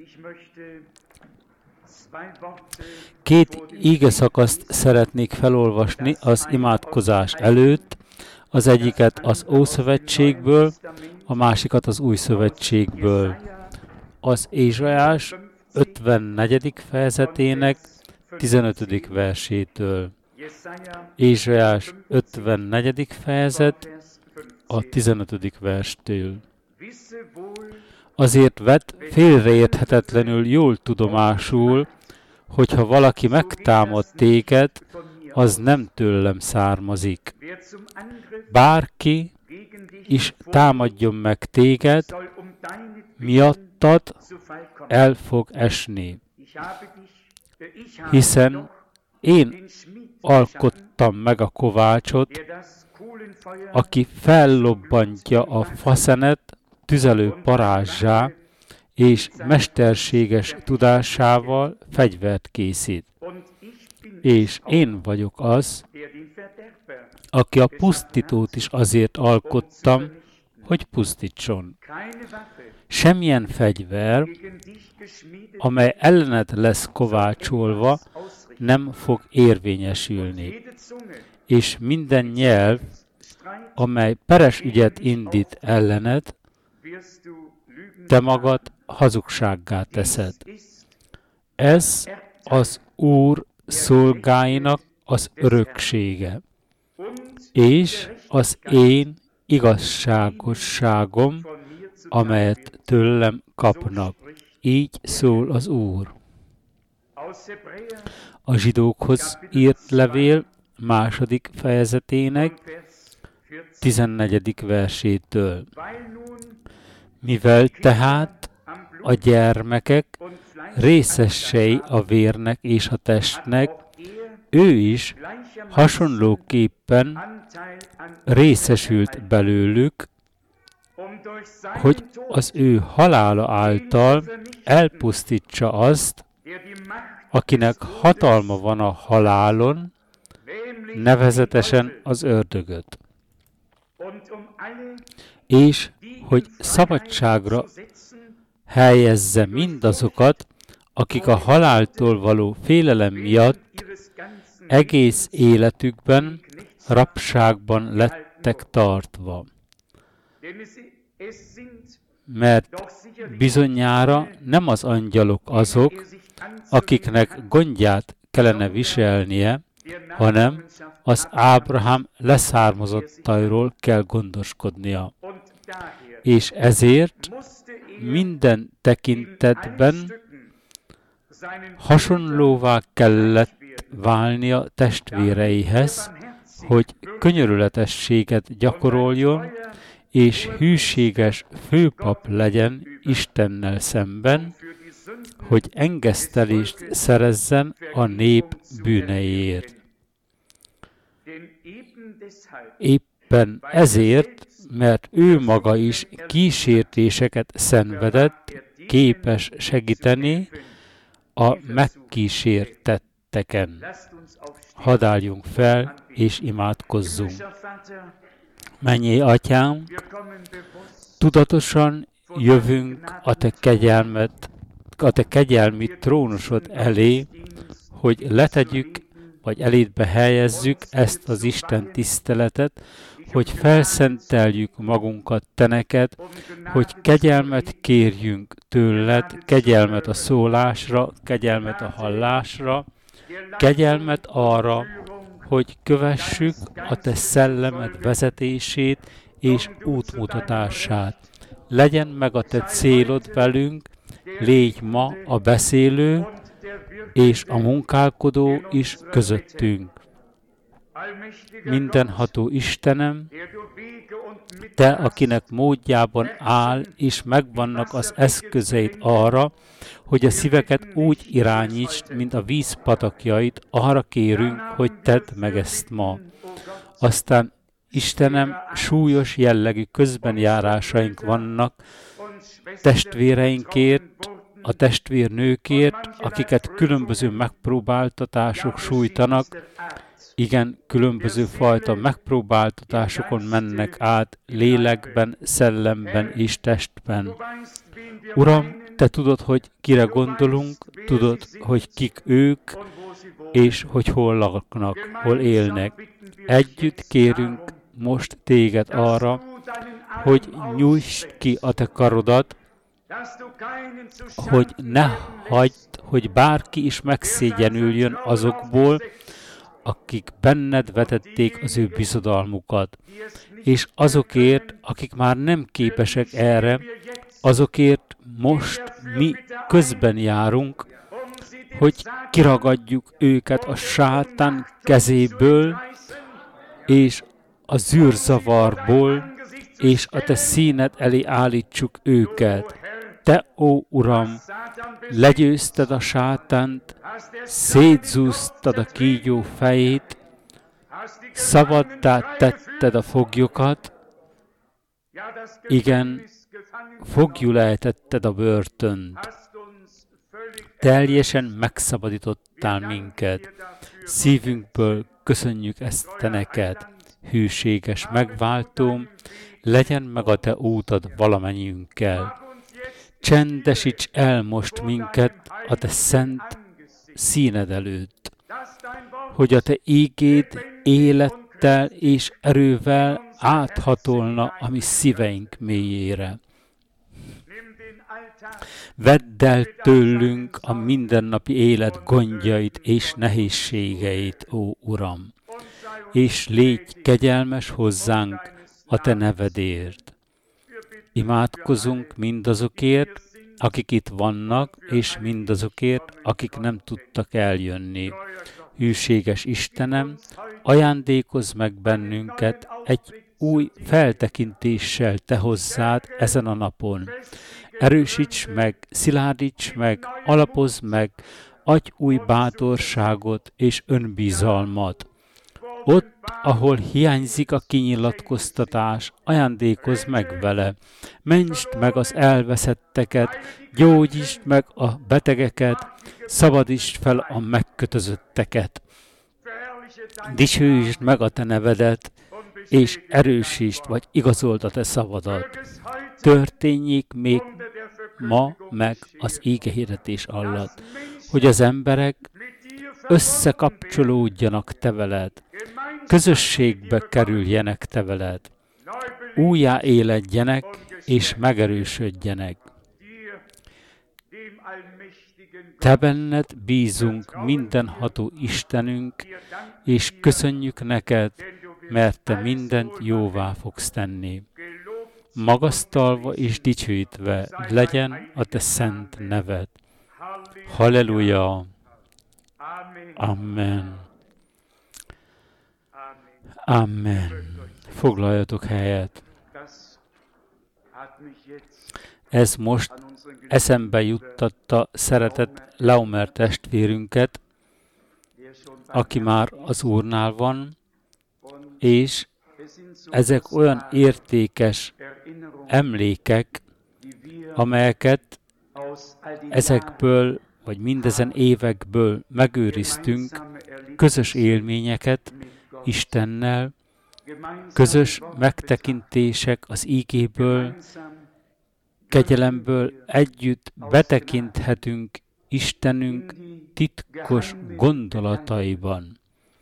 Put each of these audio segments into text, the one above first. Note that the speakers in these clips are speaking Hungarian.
Két ígeszakaszt szeretnék felolvasni az imádkozás előtt, az egyiket az Ószövetségből, a másikat az Új Szövetségből. Az Ézsaiás 54. fejezetének 15. versétől. Ézsaiás 54. fejezet a 15. verstől. Azért vett félreérthetetlenül jól tudomásul, hogyha valaki megtámad téged, az nem tőlem származik. Bárki is támadjon meg téged, miattad el fog esni. Hiszen én alkottam meg a kovácsot, aki fellobbantja a faszenet tüzelő parázsá, és mesterséges tudásával fegyvert készít. És én vagyok az, aki a pusztítót is azért alkottam, hogy pusztítson. Semmilyen fegyver, amely ellened lesz kovácsolva, nem fog érvényesülni. És minden nyelv, amely peres ügyet indít ellened, te magad hazugsággá teszed. Ez az Úr szolgáinak az öröksége, és az én igazságosságom, amelyet tőlem kapnak. Így szól az Úr. A zsidókhoz írt levél 2. fejezetének 14. versétől. Mivel tehát a gyermekek részesei a vérnek és a testnek, ő is hasonlóképpen részesült belőlük, hogy az ő halála által elpusztítsa azt, akinek hatalma van a halálon, nevezetesen az ördögöt. És hogy szabadságra helyezze mindazokat, akik a haláltól való félelem miatt egész életükben rabságban lettek tartva. Mert bizonyára nem az angyalok azok, akiknek gondját kellene viselnie, hanem az Ábrahám leszármazottairól kell gondoskodnia. És ezért minden tekintetben hasonlóvá kellett válnia testvéreihez, hogy könyörületességet gyakoroljon, és hűséges főpap legyen Istennel szemben, hogy engesztelést szerezzen a nép bűneiért. Éppen ezért, mert ő maga is kísértéseket szenvedett, képes segíteni a megkísértetteken. Hadd álljunk fel, és imádkozzunk. Mennyei Atyánk, tudatosan jövünk a Te kegyelmi trónusod elé, hogy letegyük, vagy elédbe helyezzük ezt az Isten tiszteletet, hogy felszenteljük magunkat Te neked, hogy kegyelmet kérjünk tőled, kegyelmet a szólásra, kegyelmet a hallásra, kegyelmet arra, hogy kövessük a Te szellemed vezetését és útmutatását. Legyen meg a Te célod velünk, légy ma a beszélő és a munkálkodó is közöttünk. Mindenható Istenem, Te, akinek módjában áll, és megvannak az eszközeid arra, hogy a szíveket úgy irányítsd, mint a víz patakjait, arra kérünk, hogy tedd meg ezt ma. Aztán Istenem, súlyos jellegű közbenjárásaink vannak testvéreinkért, a testvérnőkért, akiket különböző megpróbáltatások sújtanak, igen, különböző fajta megpróbáltatásokon mennek át lélekben, szellemben és testben. Uram, te tudod, hogy kire gondolunk, tudod, hogy kik ők, és hogy hol laknak, hol élnek. Együtt kérünk most téged arra, hogy nyújtsd ki a te karodat, hogy ne hagyd, hogy bárki is megszégyenüljön azokból, akik benned vetették az ő bizodalmukat. És azokért, akik már nem képesek erre, azokért most mi közben járunk, hogy kiragadjuk őket a sátán kezéből, és a zűrzavarból, és a te színed elé állítsuk őket. Te, ó Uram, legyőzted a sátánt, szétzúztad a kígyó fejét, szabaddá tetted a foglyokat, igen, foglyul ejtetted a börtönt. Teljesen megszabadítottál minket. Szívünkből köszönjük ezt te neked, hűséges megváltóm, legyen meg a te útad valamennyiünkkel. Csendesíts el most minket a te szent színed előtt, hogy a te ígéd élettel és erővel áthatolna a mi szíveink mélyére. Vedd el tőlünk a mindennapi élet gondjait és nehézségeit, ó Uram, és légy kegyelmes hozzánk a te nevedért. Imádkozunk mindazokért, akik itt vannak, és mindazokért, akik nem tudtak eljönni. Hűséges Istenem, ajándékozz meg bennünket egy új feltekintéssel te hozzád ezen a napon. Erősíts meg, szilárdíts meg, alapozz meg, adj új bátorságot és önbizalmat. Ott, ahol hiányzik a kinyilatkoztatás, ajándékozz meg vele. Mentsd meg az elveszetteket, gyógyítsd meg a betegeket, szabadítsd fel a megkötözötteket. Dicsőítsd meg a te nevedet, és erősítsd, vagy igazold a te szavadat. Történjék még ma meg az ígehirdetés alatt, hogy az emberek összekapcsolódjanak te veled, közösségbe kerüljenek te veled, újjáéledjenek és megerősödjenek. Te benned bízunk, mindenható Istenünk, és köszönjük neked, mert te mindent jóvá fogsz tenni. Magasztalva és dicsőítve legyen a te szent neved. Halleluja! Amen. Amen. Foglaljatok helyet. Ez most eszembe juttatta szeretett Laumer testvérünket, aki már az Úrnál van, és ezek olyan értékes emlékek, amelyeket ezekből, vagy mindezen évekből megőriztünk, közös élményeket Istennel, közös megtekintések az ígéből, kegyelemből együtt betekinthetünk Istenünk titkos gondolataiban.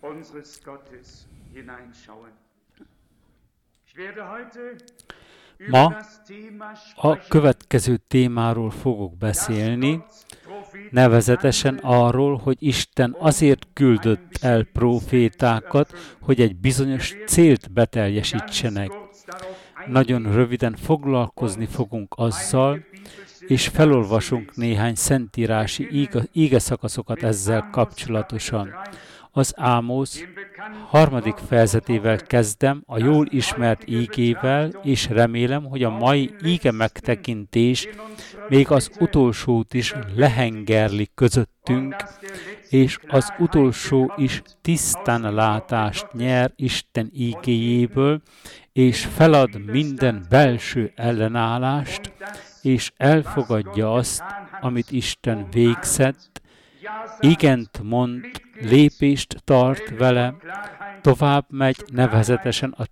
Ma a következő témáról fogok beszélni, nevezetesen arról, hogy Isten azért küldött el prófétákat, hogy egy bizonyos célt beteljesítsenek. Nagyon röviden foglalkozni fogunk azzal, és felolvasunk néhány szentírási ígeszakaszokat ezzel kapcsolatosan. Az Ámosz 3. fejezetével kezdem, a jól ismert ígével, és remélem, hogy a mai íge megtekintés még az utolsót is lehengerli közöttünk, és az utolsó is tisztán látást nyer Isten ígéjéből, és felad minden belső ellenállást, és elfogadja azt, amit Isten végzett, igent mond lépést tart vele, tovább megy nevezetesen a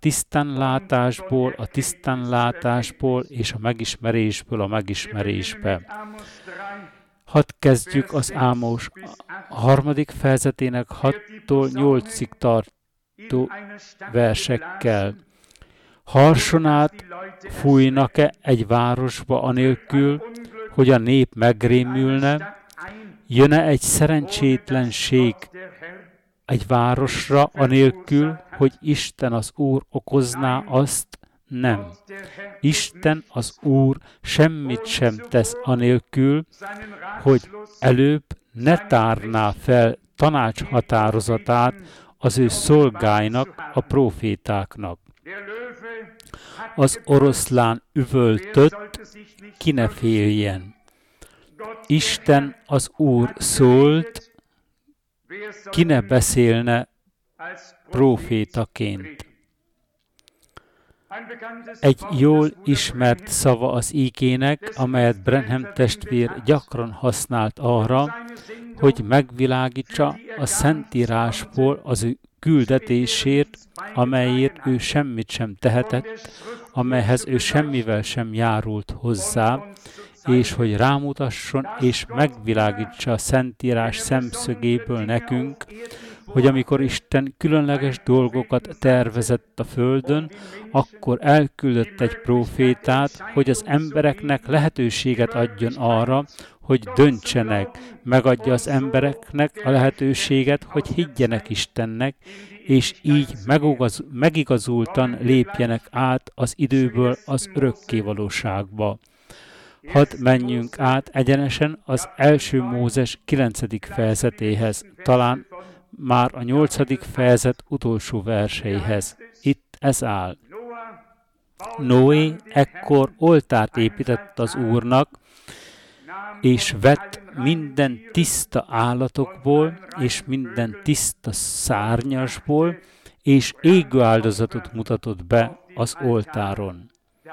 tisztánlátásból és a megismerésből a megismerésbe. Hadd kezdjük az Ámos 3. fejezetének 6-tól 8-ig tartó versekkel. Harsonát fújnak-e egy városba anélkül, hogy a nép megrémülne? Jön-e egy szerencsétlenség egy városra anélkül, hogy Isten az Úr okozná azt? Nem. Isten az Úr semmit sem tesz anélkül, hogy előbb ne tárná fel tanácshatározatát az ő szolgáinak, a prófétáknak. Az oroszlán üvöltött, ki ne féljen. Isten az Úr szólt, ki ne beszélne prófétaként. Egy jól ismert szava az ígének, amelyet Branham testvér gyakran használt arra, hogy megvilágítsa a Szentírásból az ő küldetésért, amelyért ő semmit sem tehetett, amelyhez ő semmivel sem járult hozzá, és hogy rámutasson és megvilágítsa a Szentírás szemszögéből nekünk, hogy amikor Isten különleges dolgokat tervezett a földön, akkor elküldött egy prófétát, hogy az embereknek lehetőséget adjon arra, hogy döntsenek, megadja az embereknek a lehetőséget, hogy higgyenek Istennek, és így megigazultan lépjenek át az időből az örökkévalóságba. Hadd menjünk át egyenesen az 1. Mózes 9. fejezetéhez, talán már a 8. fejezet utolsó verseihez. Itt ez áll. Noé ekkor oltárt épített az Úrnak, és vett minden tiszta állatokból, és minden tiszta szárnyasból, és égő áldozatot mutatott be az oltáron.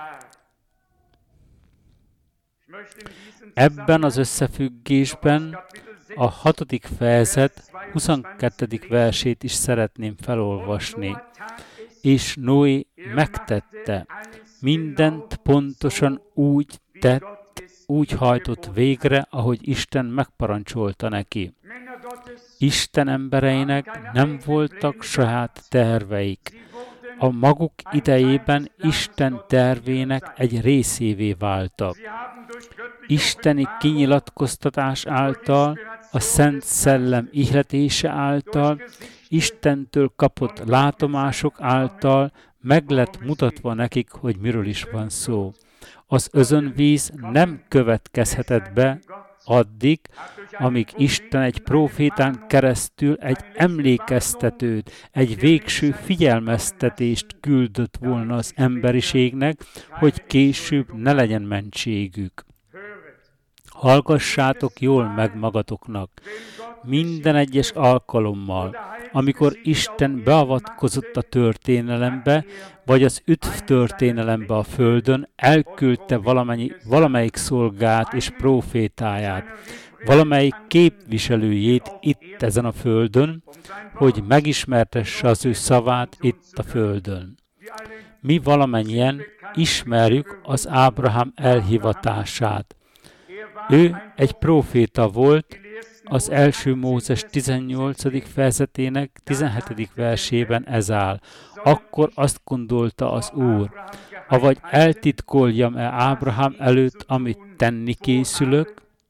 Ebben az összefüggésben a 6. fejezet 22. versét is szeretném felolvasni. És Noé megtette, mindent pontosan úgy tett, úgy hajtott végre, ahogy Isten megparancsolta neki. Isten embereinek nem voltak saját terveik. A maguk idejében Isten tervének egy részévé váltak. Isteni kinyilatkoztatás által, a Szent Szellem ihletése által, Istentől kapott látomások által meg lett mutatva nekik, hogy miről is van szó. Az özönvíz nem következhetett be addig, amíg Isten egy prófétán keresztül egy emlékeztetőt, egy végső figyelmeztetést küldött volna az emberiségnek, hogy később ne legyen mentségük. Hallgassátok jól meg magatoknak. Minden egyes alkalommal, amikor Isten beavatkozott a történelembe, vagy az üdv történelembe a földön, elküldte valamelyik szolgát és prófétáját, valamelyik képviselőjét itt ezen a földön, hogy megismertesse az ő szavát itt a földön. Mi valamennyien ismerjük az Ábrahám elhivatását. Ő egy próféta volt, az 1. Mózes 18. fejezetének 17. versében ez áll. Akkor azt gondolta az Úr, avagy eltitkoljam-e Ábrahám előtt, amit tenni készülök?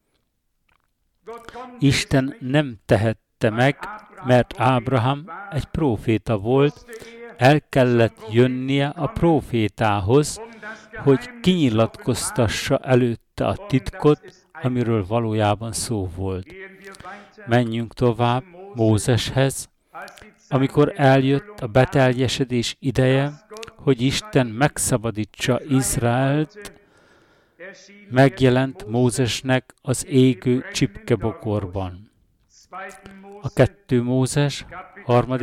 Isten nem tehette meg, mert Ábrahám egy próféta volt, el kellett jönnie a prófétához, hogy kinyilatkoztassa előtte a titkot, amiről valójában szó volt. Menjünk tovább Mózeshez, amikor eljött a beteljesedés ideje, hogy Isten megszabadítsa Izraelt, megjelent Mózesnek az égő csipkebokorban. A 2. Mózes 3.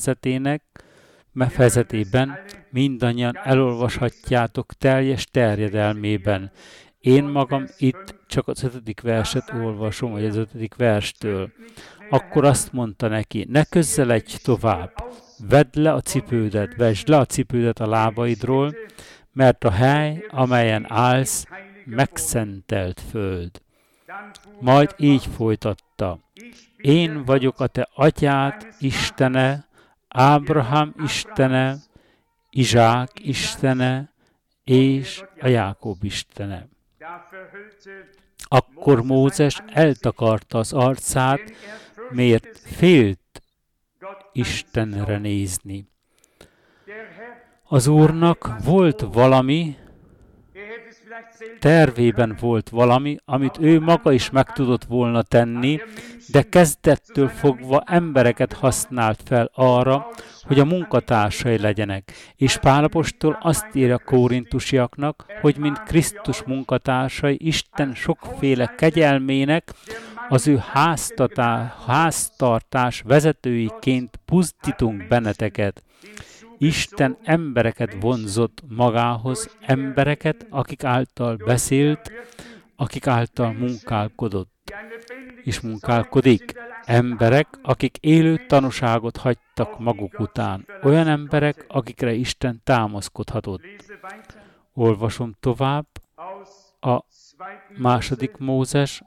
fejezetében mindannyian elolvashatjátok teljes terjedelmében. Én magam itt csak az 5. verset olvasom, vagy az 5. verstől. Akkor azt mondta neki, ne közeledj tovább, vedd le a cipődet, vesd le a cipődet a lábaidról, mert a hely, amelyen állsz, megszentelt föld. Majd így folytatta. Én vagyok a te atyád Istene, Ábrahám Istene, Izsák Istene, és a Jákob Istene. Akkor Mózes eltakarta az arcát, mert félt Istenre nézni. Az Úrnak volt valami, tervében volt valami, amit ő maga is meg tudott volna tenni, de kezdettől fogva embereket használt fel arra, hogy a munkatársai legyenek. És Pál apostol azt írja a korintusiaknak, hogy mint Krisztus munkatársai, Isten sokféle kegyelmének az ő háztartás vezetőiként pusztítunk benneteket. Isten embereket vonzott magához, embereket, akik által beszélt, akik által munkálkodott és munkálkodik. Emberek, akik élő tanúságot hagytak maguk után. Olyan emberek, akikre Isten támaszkodhatott. Olvasom tovább a 2. Mózes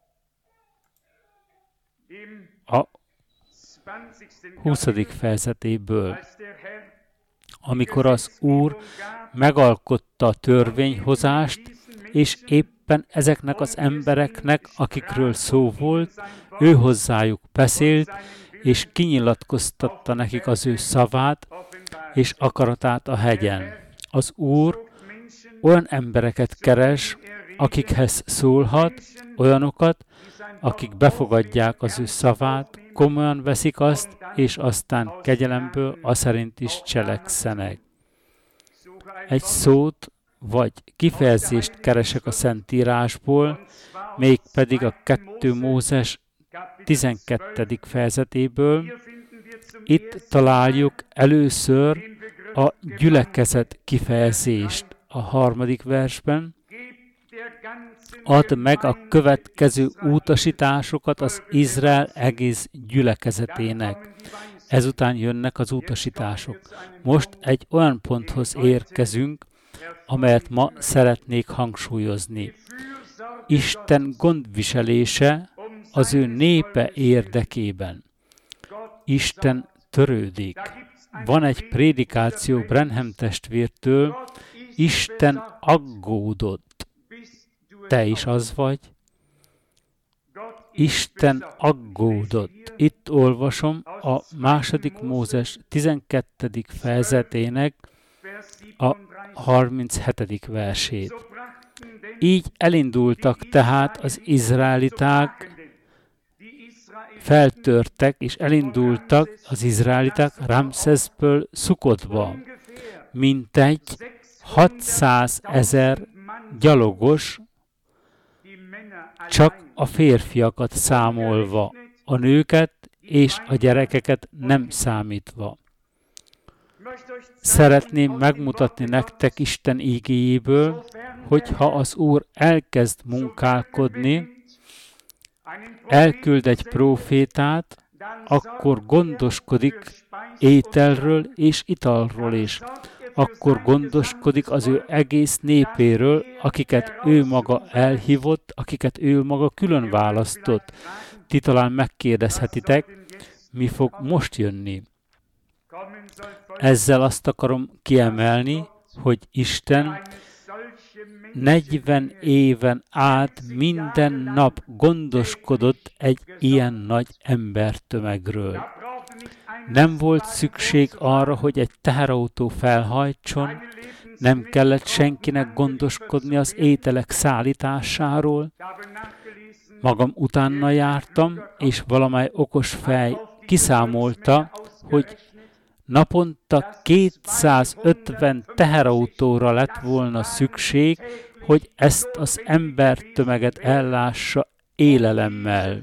a 20. fejezetéből. Amikor az Úr megalkotta a törvényhozást, és éppen ezeknek az embereknek, akikről szó volt, ő hozzájuk beszélt, és kinyilatkoztatta nekik az ő szavát és akaratát a hegyen. Az Úr olyan embereket keres, akikhez szólhat, olyanokat, akik befogadják az ő szavát, komolyan veszik azt, és aztán kegyelemből aszerint is cselekszenek. Egy szót vagy kifejezést keresek a Szentírásból, mégpedig a 2 Mózes 12. fejezetéből. Itt találjuk először a gyülekezet kifejezést a 3. versben. Add meg a következő utasításokat az Izrael egész gyülekezetének. Ezután jönnek az utasítások. Most egy olyan ponthoz érkezünk, amelyet ma szeretnék hangsúlyozni. Isten gondviselése az ő népe érdekében. Isten törődik. Van egy prédikáció Branham testvértől, Isten aggódott. Te is az vagy? Isten aggódott. Itt olvasom a 2. Mózes 12. fejezetének a 37. versét. Így elindultak tehát az izraeliták, feltörtek és elindultak az izraeliták Ramszeszből Szukotba, mintegy 600 000 gyalogos, csak a férfiakat számolva, a nőket és a gyerekeket nem számítva. Szeretném megmutatni nektek Isten ígéjéből, hogy ha az Úr elkezd munkálkodni, elküld egy prófétát, akkor gondoskodik ételről és italról is. Akkor gondoskodik az ő egész népéről, akiket ő maga elhívott, akiket ő maga külön választott. Ti talán megkérdezhetitek, mi fog most jönni. Ezzel azt akarom kiemelni, hogy Isten 40 éven át minden nap gondoskodott egy ilyen nagy embertömegről. Nem volt szükség arra, hogy egy teherautó felhajtson, nem kellett senkinek gondoskodni az ételek szállításáról. Magam utána jártam, és valamely okos fej kiszámolta, hogy naponta 250 teherautóra lett volna szükség, hogy ezt az embertömeget ellássa élelemmel.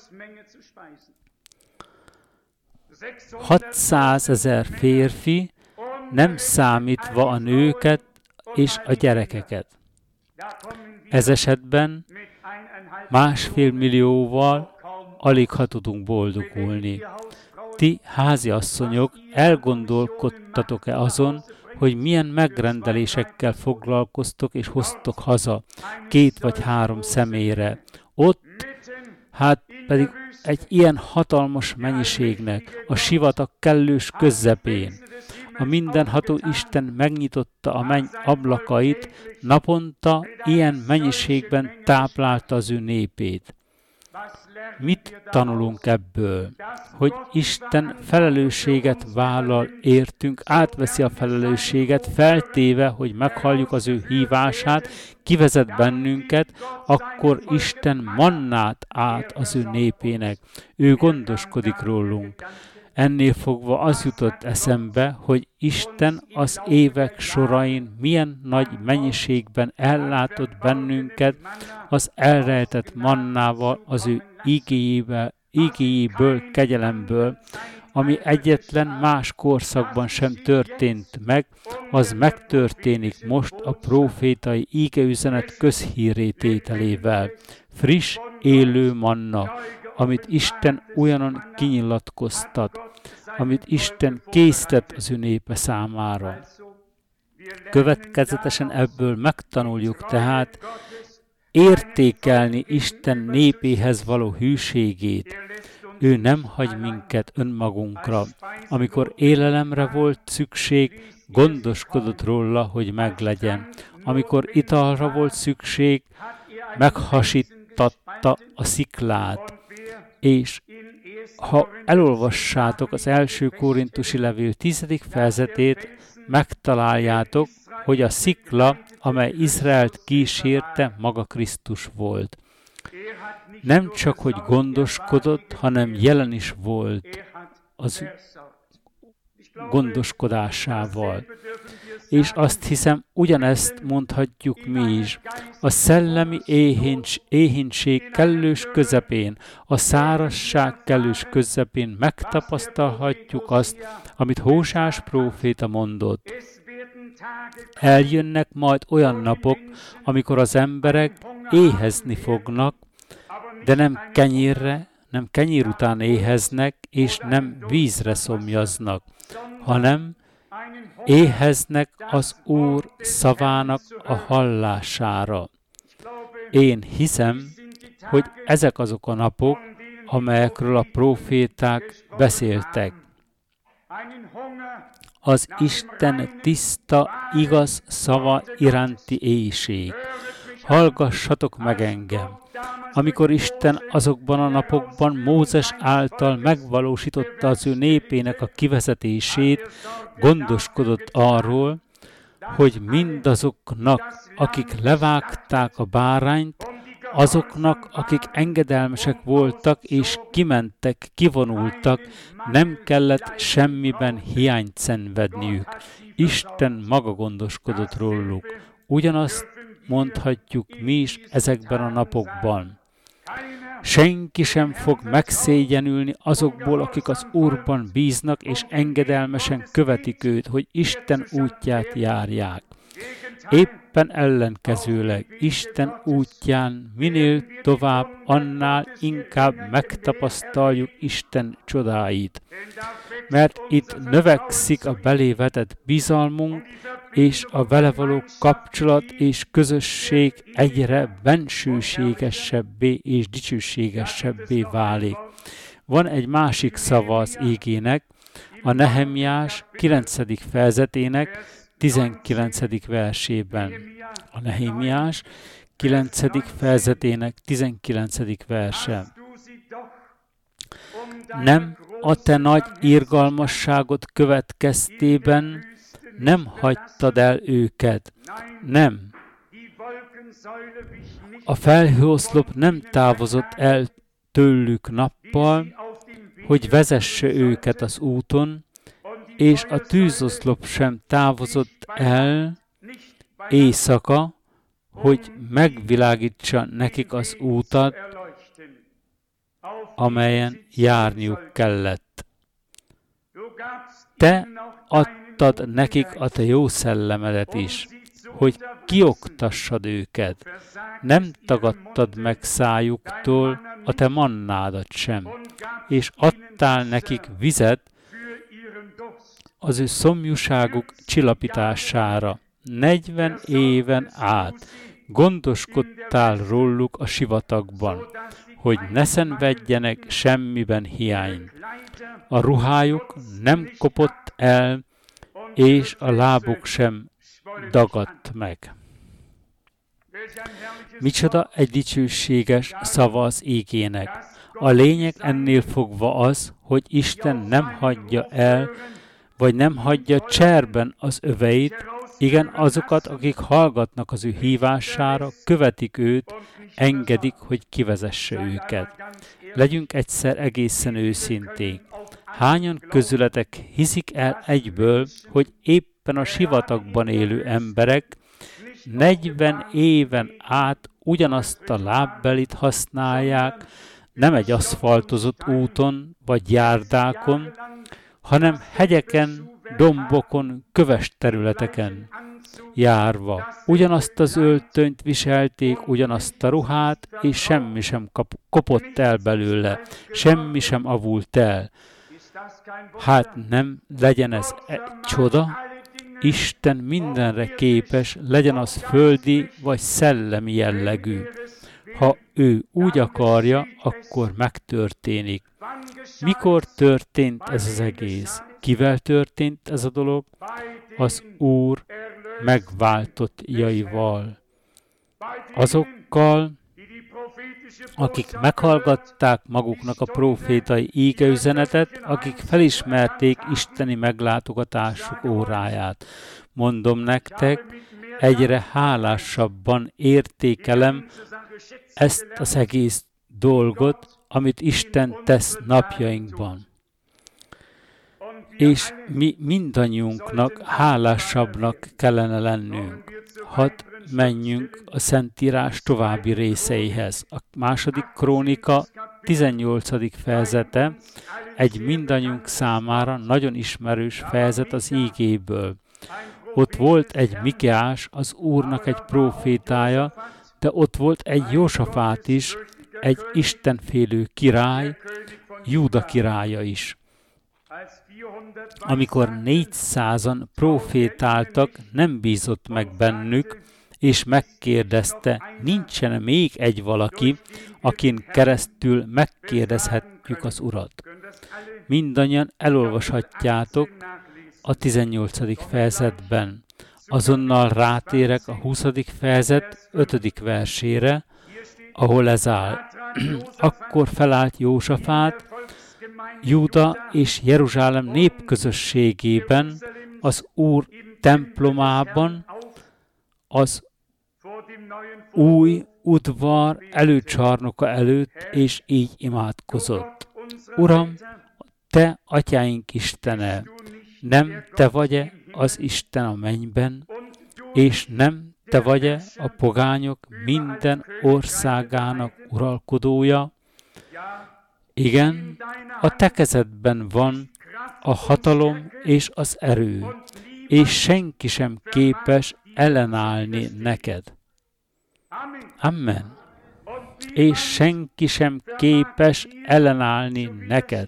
600 000 férfi, nem számítva a nőket és a gyerekeket. Ez esetben 1,5 millióval alig ha tudunk boldogulni. Ti, háziasszonyok, elgondolkodtatok-e azon, hogy milyen megrendelésekkel foglalkoztok és hoztok haza 2 vagy 3 személyre? Ott, hát pedig egy ilyen hatalmas mennyiségnek, a sivatag kellős közepén, a mindenható Isten megnyitotta a menny ablakait, naponta ilyen mennyiségben táplálta az ő népét. Mit tanulunk ebből? Hogy Isten felelősséget vállal értünk, átveszi a felelősséget, feltéve, hogy meghalljuk az ő hívását, kivezet bennünket, akkor Isten mannát át az ő népének. Ő gondoskodik rólunk. Ennél fogva az jutott eszembe, hogy Isten az évek sorain milyen nagy mennyiségben ellátott bennünket az elrejtett mannával, az ő igéjéből, kegyelemből, ami egyetlen más korszakban sem történt meg, az megtörténik most a prófétai ígeüzenet közhírré tételével. Friss, élő manna, amit Isten olyanon kinyilatkoztat, amit Isten készített az ő népe számára. Következetesen ebből megtanuljuk tehát értékelni Isten népéhez való hűségét. Ő nem hagy minket önmagunkra. Amikor élelemre volt szükség, gondoskodott róla, hogy meglegyen. Amikor italra volt szükség, meghasítatta a sziklát. És ha elolvassátok az első Korintusi levél 10. fejezetét, megtaláljátok, hogy a szikla, amely Izraelt kísérte, maga Krisztus volt. Nem csak, hogy gondoskodott, hanem jelen is volt az gondoskodásával. És azt hiszem, ugyanezt mondhatjuk mi is. A szellemi éhínség kellős közepén, a szárazság kellős közepén megtapasztalhatjuk azt, amit Hóseás próféta mondott. Eljönnek majd olyan napok, amikor az emberek éhezni fognak, de nem kenyérre, nem kenyér után éheznek, és nem vízre szomjaznak, hanem éheznek az Úr szavának a hallására. Én hiszem, hogy ezek azok a napok, amelyekről a próféták beszéltek. Az Isten tiszta, igaz szava iránti éhség. Hallgassatok meg engem! Amikor Isten azokban a napokban Mózes által megvalósította az ő népének a kivezetését, gondoskodott arról, hogy mindazoknak, akik levágták a bárányt, azoknak, akik engedelmesek voltak és kimentek, kivonultak, nem kellett semmiben hiányt szenvedniük. Isten maga gondoskodott róluk. Ugyanazt mondhatjuk mi is ezekben a napokban. Senki sem fog megszégyenülni azokból, akik az Úrban bíznak és engedelmesen követik őt, hogy Isten útját járják. Éppen ellenkezőleg Isten útján minél tovább, annál inkább megtapasztaljuk Isten csodáit. Mert itt növekszik a belé vetett bizalmunk, és a vele való kapcsolat és közösség egyre bensőségesebbé és dicsőségesebbé válik. Van egy másik szava az igének, a Nehemiás 9. fejezetének 19. versében. A Nehemiás 9. fejezetének 19. verse. Nem a te nagy irgalmasságot következtében nem hagytad el őket. Nem. A felhőoszlop nem távozott el tőlük nappal, hogy vezesse őket az úton, és a tűzoszlop sem távozott el éjszaka, hogy megvilágítsa nekik az útat, amelyen járniuk kellett. Te adtad nekik a te jó szellemedet is, hogy kioktassad őket. Nem tagadtad meg szájuktól a te mannádat sem, és adtál nekik vizet az ő szomjúságuk csillapítására. 40 éven át gondoskodtál róluk a sivatagban, hogy ne szenvedjenek semmiben hiányt. A ruhájuk nem kopott el, és a lábuk sem dagadt meg. Micsoda egy dicsőséges szava az ígének. A lényeg ennél fogva az, hogy Isten nem hagyja el, vagy nem hagyja cserben az öveit, igen, azokat, akik hallgatnak az ő hívására, követik őt, engedik, hogy kivezesse őket. Legyünk egyszer egészen őszinték. Hányan közületek hiszik el egyből, hogy éppen a sivatagban élő emberek 40 éven át ugyanazt a lábbelit használják, nem egy aszfaltozott úton vagy járdákon, hanem hegyeken, dombokon, köves területeken járva. Ugyanazt az öltönyt viselték, ugyanazt a ruhát, és semmi sem kopott el belőle, semmi sem avult el. Hát nem legyen ez csoda? Isten mindenre képes, legyen az földi vagy szellemi jellegű. Ha ő úgy akarja, akkor megtörténik. Mikor történt ez az egész? Kivel történt ez a dolog? Az Úr megváltottjaival. Azokkal, akik meghallgatták maguknak a prófétai ígeüzenetet, akik felismerték isteni meglátogatásuk óráját. Mondom nektek, egyre hálásabban értékelem ezt az egész dolgot, amit Isten tesz napjainkban. És mi mindannyiunknak hálásabbnak kellene lennünk. Hadd menjünk a Szentírás további részeihez. A 2. Krónika 18. fejezete egy mindannyiunk számára nagyon ismerős fejezet az ígéből. Ott volt egy Mikeás, az Úrnak egy prófétája, de ott volt egy Jósafát is, egy istenfélő király, Júda királya is. Amikor 400-an prófétáltak, nem bízott meg bennük, és megkérdezte, nincsen még egy valaki, akin keresztül megkérdezhetjük az Urat. Mindannyian elolvashatjátok a 18. fejezetben. Azonnal rátérek a 20. fejezet 5. versére, ahol ez áll. Akkor felállt Jósafát, Júda és Jeruzsálem népközösségében, az Úr templomában, az új udvar előcsarnoka előtt, és így imádkozott. Uram, te atyáink Istene, nem te vagy-e az Isten a mennyben, és nem te vagy-e a pogányok minden országának uralkodója? Igen, a te kezedben van a hatalom és az erő, és senki sem képes ellenállni neked. Amen. És senki sem képes ellenállni neked.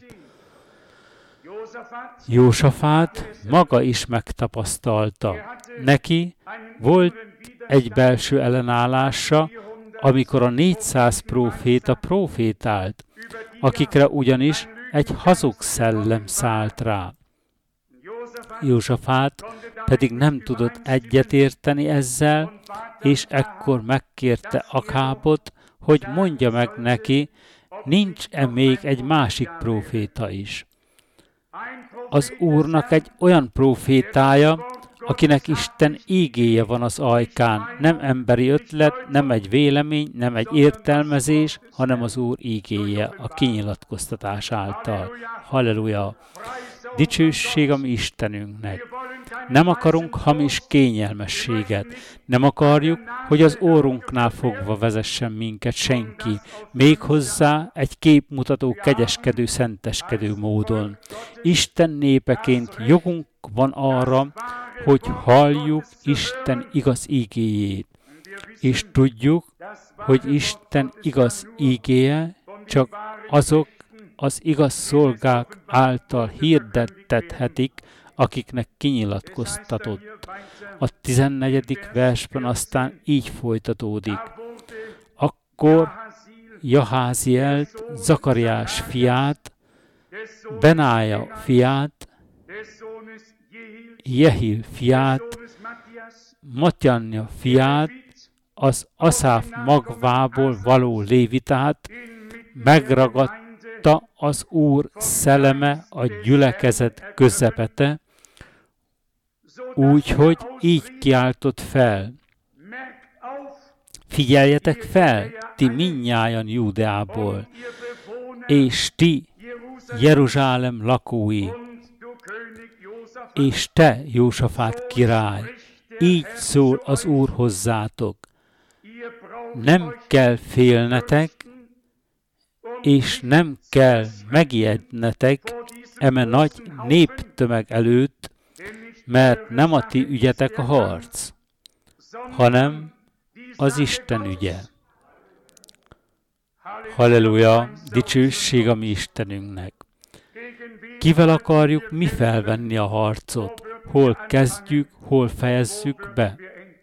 Jósafát maga is megtapasztalta. Neki volt egy belső ellenállása, amikor a 400 próféta prófétált, akikre ugyanis egy hazug szellem szállt rá. Jósafát pedig nem tudott egyetérteni ezzel, és ekkor megkérte Akábot, hogy mondja meg neki, nincs-e még egy másik próféta is. Az Úrnak egy olyan prófétája, akinek Isten ígéje van az ajkán, nem emberi ötlet, nem egy vélemény, nem egy értelmezés, hanem az Úr ígéje a kinyilatkoztatás által. Halleluja! Dicsőség a mi Istenünknek! Nem akarunk hamis kényelmességet. Nem akarjuk, hogy az órunknál fogva vezessen minket senki, méghozzá egy képmutató, kegyeskedő, szenteskedő módon. Isten népeként jogunk van arra, hogy halljuk Isten igaz ígéjét, és tudjuk, hogy Isten igaz ígéje csak azok az igaz szolgák által hirdettethetik, akiknek kinyilatkoztatott. A 14. versben aztán így folytatódik. Akkor Jaházielt, Zakariás fiát, Benája fiát, Jehil fiát, Matjanja fiát, az Aszáf magvából való lévitát, megragadta az Úr szelleme a gyülekezet közepete, úgyhogy így kiáltott fel. Figyeljetek fel, ti mindnyájan Júdeából, és ti, Jeruzsálem lakói, és te, Jósafát király, így szól az Úr hozzátok. Nem kell félnetek, és nem kell megijednetek eme nagy néptömeg előtt, mert nem a ti ügyetek a harc, hanem az Isten ügye. Halleluja, dicsőség a mi Istenünknek. Kivel akarjuk mi felvenni a harcot? Hol kezdjük, hol fejezzük be?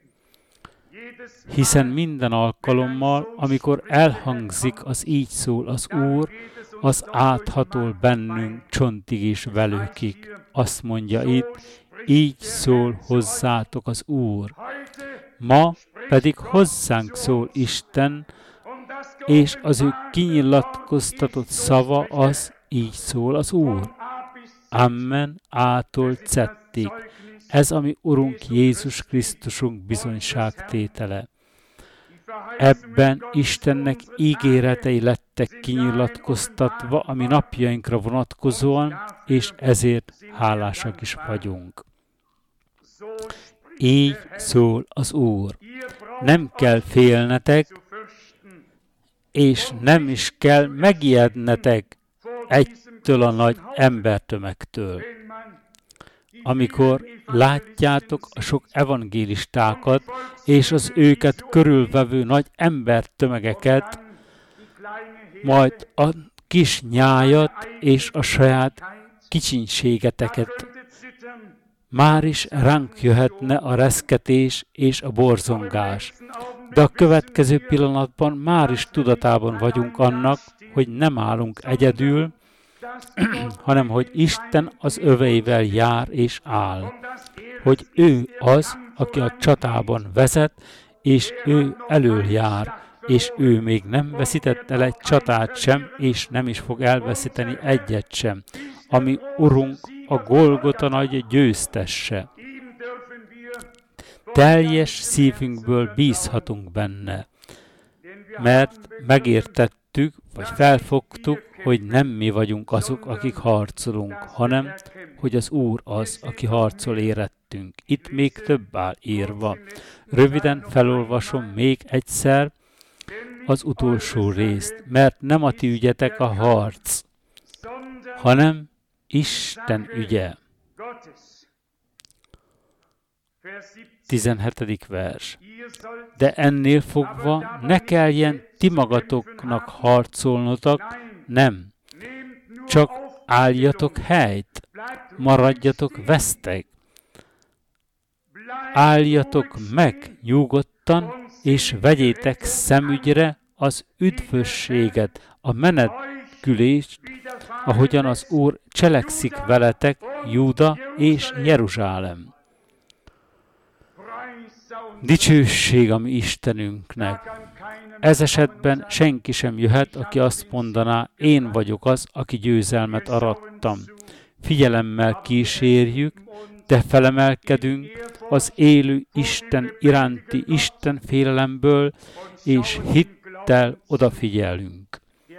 Hiszen minden alkalommal, amikor elhangzik az így szól az Úr, az áthatol bennünk csontig és velőkig. Azt mondja itt, így szól hozzátok az Úr. Ma pedig hozzánk szól Isten, és az ő kinyilatkoztatott szava az, így szól az Úr. Amen, ától Z-ig. Ez a mi Urunk Jézus Krisztusunk bizonyságtétele. Ebben Istennek ígéretei lettek kinyilatkoztatva a mi napjainkra vonatkozóan, és ezért hálásak is vagyunk. Így szól az Úr. Nem kell félnetek, és nem is kell megijednetek egytől a nagy embertömegtől. Amikor látjátok a sok evangélistákat és az őket körülvevő nagy embertömegeket, majd a kis nyájat és a saját kicsinségeteket, már is ránk jöhetne a reszketés és a borzongás. De a következő pillanatban már is tudatában vagyunk annak, hogy nem állunk egyedül, hanem hogy Isten az öveivel jár és áll. Hogy ő az, aki a csatában vezet, és ő elől jár, és ő még nem veszített el egy csatát sem, és nem is fog elveszíteni egyet sem. Ami Urunk a Golgota nagy győztesse. Teljes szívünkből bízhatunk benne, mert megértettük, vagy felfogtuk, hogy nem mi vagyunk azok, akik harcolunk, hanem, hogy az Úr az, aki harcol érettünk. Itt még több áll írva. Röviden felolvasom még egyszer az utolsó részt, mert nem a ti ügyetek a harc, hanem Isten ügye. 17. vers. De ennél fogva ne kelljen ti magatoknak harcolnotok, nem. Csak álljatok helyt, maradjatok veszteg. Álljatok meg nyugodtan, és vegyétek szemügyre az üdvösséget, a menekülést, ahogyan az Úr cselekszik veletek, Júda és Jeruzsálem. Dicsőség a mi Istenünknek. Ez esetben senki sem jöhet, aki azt mondaná, én vagyok az, aki győzelmet arattam. Figyelemmel kísérjük, de felemelkedünk az élő Isten iránti Isten félelemből, és hittel odafigyelünk.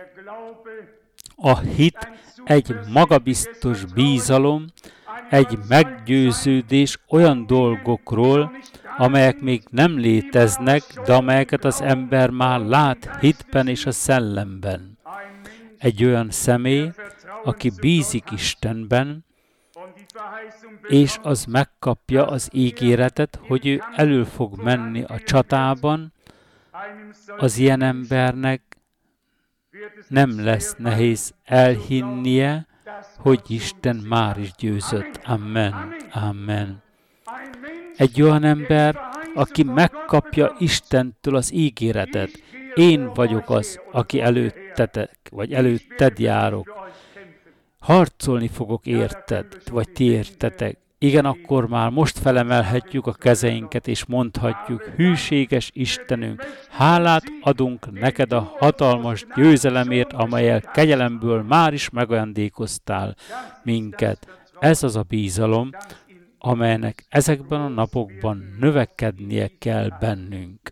A hit egy magabiztos bízalom, egy meggyőződés olyan dolgokról, amelyek még nem léteznek, de amelyeket az ember már lát hitben és a szellemben. Egy olyan személy, aki bízik Istenben, és az megkapja az ígéretet, hogy ő elől fog menni a csatában, az ilyen embernek nem lesz nehéz elhinnie, hogy Isten már is győzött. Amen. Amen. Egy olyan ember, aki megkapja Istentől az ígéretet. Én vagyok az, aki előttetek, vagy előtted járok. Harcolni fogok érted, vagy ti értetek. Igen, akkor már most felemelhetjük a kezeinket, és mondhatjuk, hűséges Istenünk, hálát adunk neked a hatalmas győzelemért, amelyel kegyelemből már is megajándékoztál minket. Ez az a bízalom, amelynek ezekben a napokban növekednie kell bennünk.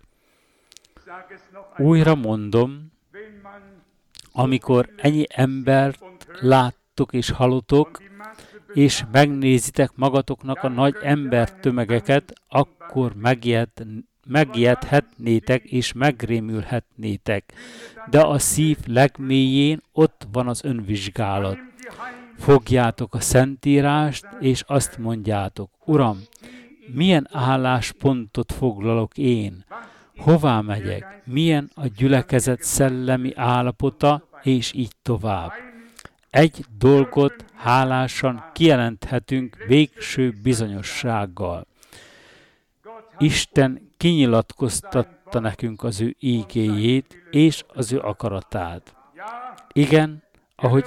Újra mondom, amikor ennyi embert láttok és hallotok, és megnézitek magatoknak a nagy embertömegeket, akkor megijedhetnétek és megrémülhetnétek. De a szív legmélyén ott van az önvizsgálat. Fogjátok a Szentírást, és azt mondjátok, Uram, milyen álláspontot foglalok én? Hová megyek? Milyen a gyülekezet szellemi állapota, és így tovább. Egy dolgot hálásan kijelenthetünk végső bizonyossággal. Isten kinyilatkoztatta nekünk az ő ígéjét és az ő akaratát. Igen, ahogy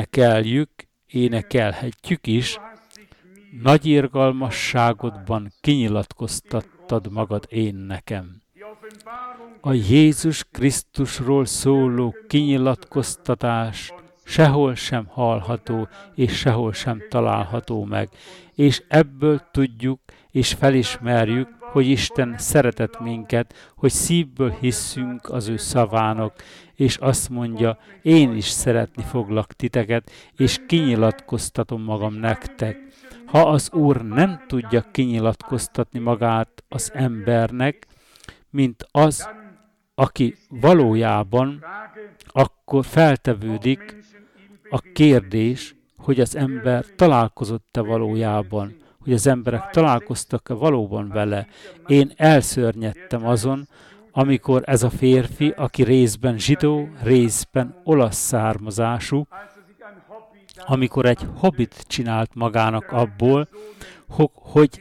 énekelhetjük is, nagy irgalmasságodban kinyilatkoztattad magad én nekem. A Jézus Krisztusról szóló kinyilatkoztatás sehol sem hallható, és sehol sem található meg, és ebből tudjuk és felismerjük, hogy Isten szeretett minket, hogy szívből hisszünk az ő szavának, és azt mondja, én is szeretni foglak titeket, és kinyilatkoztatom magam nektek. Ha az Úr nem tudja kinyilatkoztatni magát az embernek, mint az, aki valójában, akkor feltevődik a kérdés, hogy az ember találkozott-e valójában, hogy az emberek találkoztak-e valóban vele. Én elszörnyedtem azon, amikor ez a férfi, aki részben zsidó, részben olasz származású, amikor egy hobbit csinált magának abból, hogy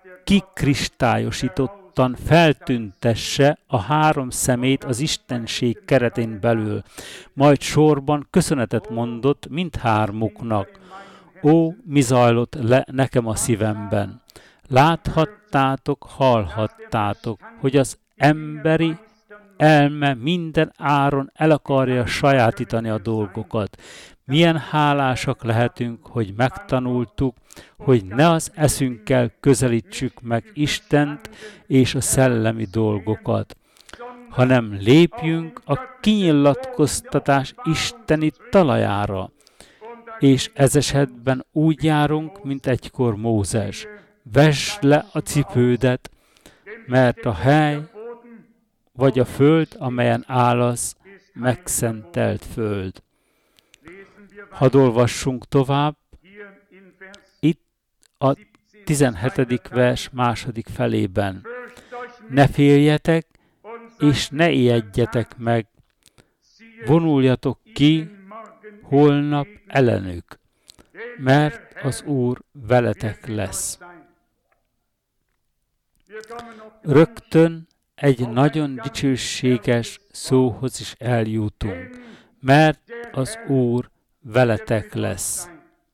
kikristályosítottan feltüntesse a három szemét az istenség keretén belül, majd sorban köszönetet mondott mindhármuknak. Ó, mi zajlott le nekem a szívemben! Láthattátok, hallhattátok, hogy az emberi elme minden áron el akarja sajátítani a dolgokat. Milyen hálásak lehetünk, hogy megtanultuk, hogy ne az eszünkkel közelítsük meg Istent és a szellemi dolgokat, hanem lépjünk a kinyilatkoztatás isteni talajára. És ez esetben úgy járunk, mint egykor Mózes. Vesd le a cipődet, mert a hely vagy a föld, amelyen állasz, megszentelt föld. Hadd olvassunk tovább, itt a 17. vers második felében. Ne féljetek, és ne ijedjetek meg, vonuljatok ki holnap ellenük, mert az Úr veletek lesz. Rögtön egy nagyon dicsőséges szóhoz is eljutunk, mert az Úr veletek lesz.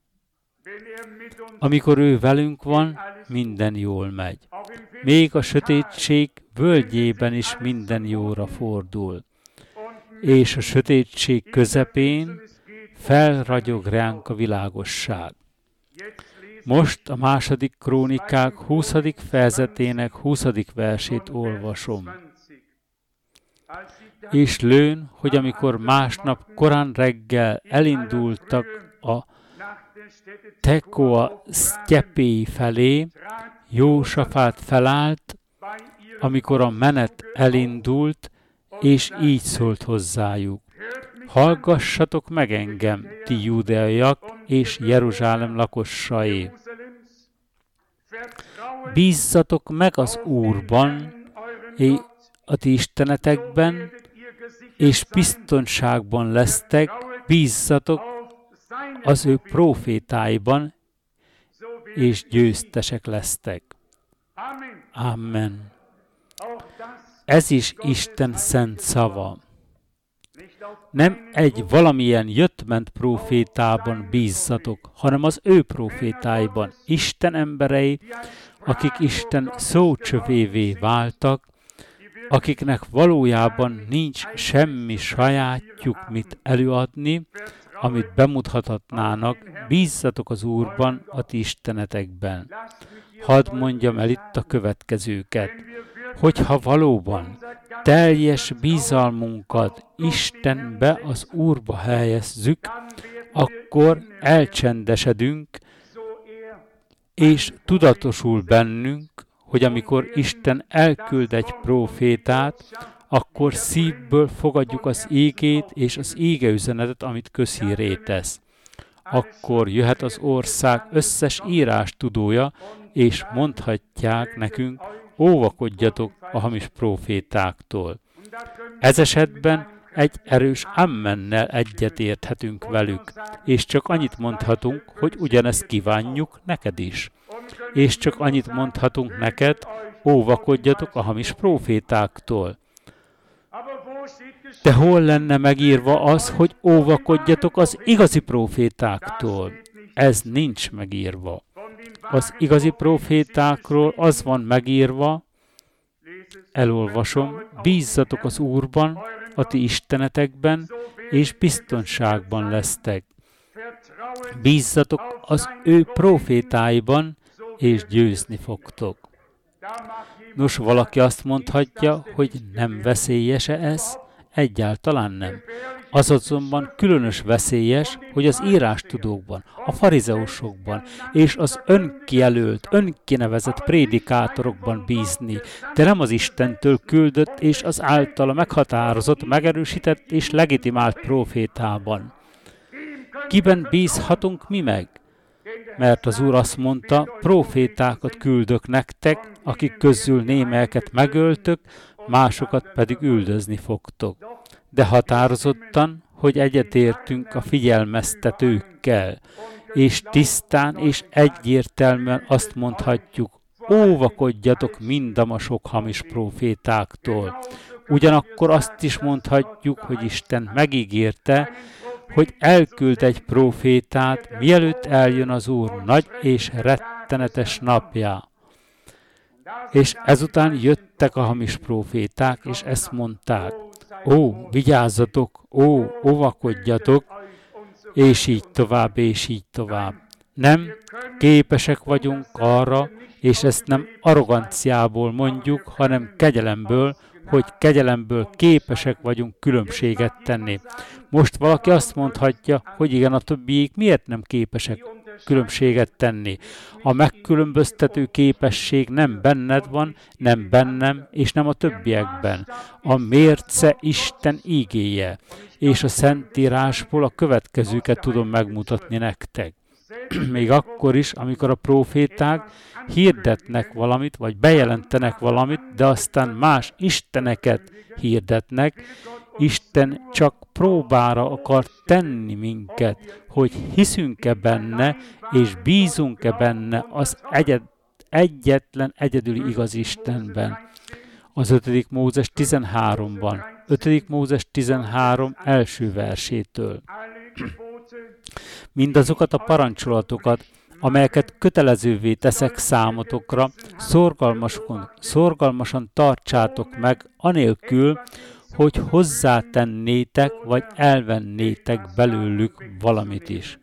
Amikor ő velünk van, minden jól megy. Még a sötétség völgyében is minden jóra fordul. És a sötétség közepén felragyog ránk a világosság. Most a második Krónikák 20. fejezetének 20. versét olvasom. És lőn, hogy amikor másnap korán reggel elindultak a Tekoa sztyepéi felé, Jósafát felállt, amikor a menet elindult, és így szólt hozzájuk. Hallgassatok meg engem, ti júdeaiak és Jeruzsálem lakossai. Bízzatok meg az Úrban, a ti istenetekben, és biztonságban lesztek, bízzatok az ő prófétáiban, és győztesek lesztek. Amen. Ez is Isten szent szava. Nem egy valamilyen jött-ment prófétában bízzatok, hanem az ő prófétáiban, Isten emberei, akik Isten szócsövévé váltak, akiknek valójában nincs semmi sajátjuk, mit előadni, amit bemutathatnának, bízzatok az Úrban, a ti istenetekben. Hadd mondjam el itt a következőket, hogyha valóban teljes bizalmunkat Istenbe, az Úrba helyezzük, akkor elcsendesedünk, és tudatosul bennünk, hogy amikor Isten elküld egy prófétát, akkor szívből fogadjuk az ígét és az ígeüzenetet, amit közhírré tesz. Akkor jöhet az ország összes írástudója, és mondhatják nekünk, óvakodjatok a hamis prófétáktól. Ez esetben egy erős ammennel egyetérthetünk velük, és csak annyit mondhatunk, hogy ugyanezt kívánjuk neked is. És csak annyit mondhatunk neked, óvakodjatok a hamis prófétáktól. De hol lenne megírva az, hogy óvakodjatok az igazi prófétáktól? Ez nincs megírva. Az igazi prófétákról az van megírva, elolvasom, bízzatok az Úrban, a ti istenetekben, és biztonságban lesztek. Bízzatok az ő prófétáiban, és győzni fogtok. Nos, valaki azt mondhatja, hogy nem veszélyes-e ez? Egyáltalán nem. Az azonban különös veszélyes, hogy az írástudókban, a farizeusokban és az önkijelölt, önkinevezett prédikátorokban bízni, de nem az Istentől küldött és az általa meghatározott, megerősített és legitimált prófétában. Kiben bízhatunk mi meg? Mert az Úr azt mondta, prófétákat küldök nektek, akik közül némelyeket megöltök, másokat pedig üldözni fogtok. De határozottan, hogy egyetértünk a figyelmeztetőkkel, és tisztán és egyértelműen azt mondhatjuk, óvakodjatok mind a sok hamis prófétáktól. Ugyanakkor azt is mondhatjuk, hogy Isten megígérte, hogy elküld egy prófétát, mielőtt eljön az Úr nagy és rettenetes napja. És ezután jöttek a hamis próféták, és ezt mondták, ó, vigyázzatok, ó, óvakodjatok, és így tovább, és így tovább. Nem, képesek vagyunk arra, és ezt nem arroganciából mondjuk, hanem kegyelemből, hogy kegyelemből képesek vagyunk különbséget tenni. Most valaki azt mondhatja, hogy igen, a többiek miért nem képesek különbséget tenni. A megkülönböztető képesség nem benned van, nem bennem, és nem a többiekben. A mérce Isten ígéje, és a Szentírásból a következőket tudom megmutatni nektek. Még akkor is, amikor a próféták hirdetnek valamit, vagy bejelentenek valamit, de aztán más isteneket hirdetnek, Isten csak próbára akar tenni minket, hogy hiszünk-e benne, és bízunk-e benne az egyetlen, egyedüli igaz Istenben. Az 5. Mózes 13-ban, 5. Mózes 13 első versétől. Mindazokat a parancsolatokat, amelyeket kötelezővé teszek számotokra, szorgalmasan tartsátok meg, anélkül, hogy hozzátennétek, vagy elvennétek belőlük valamit is.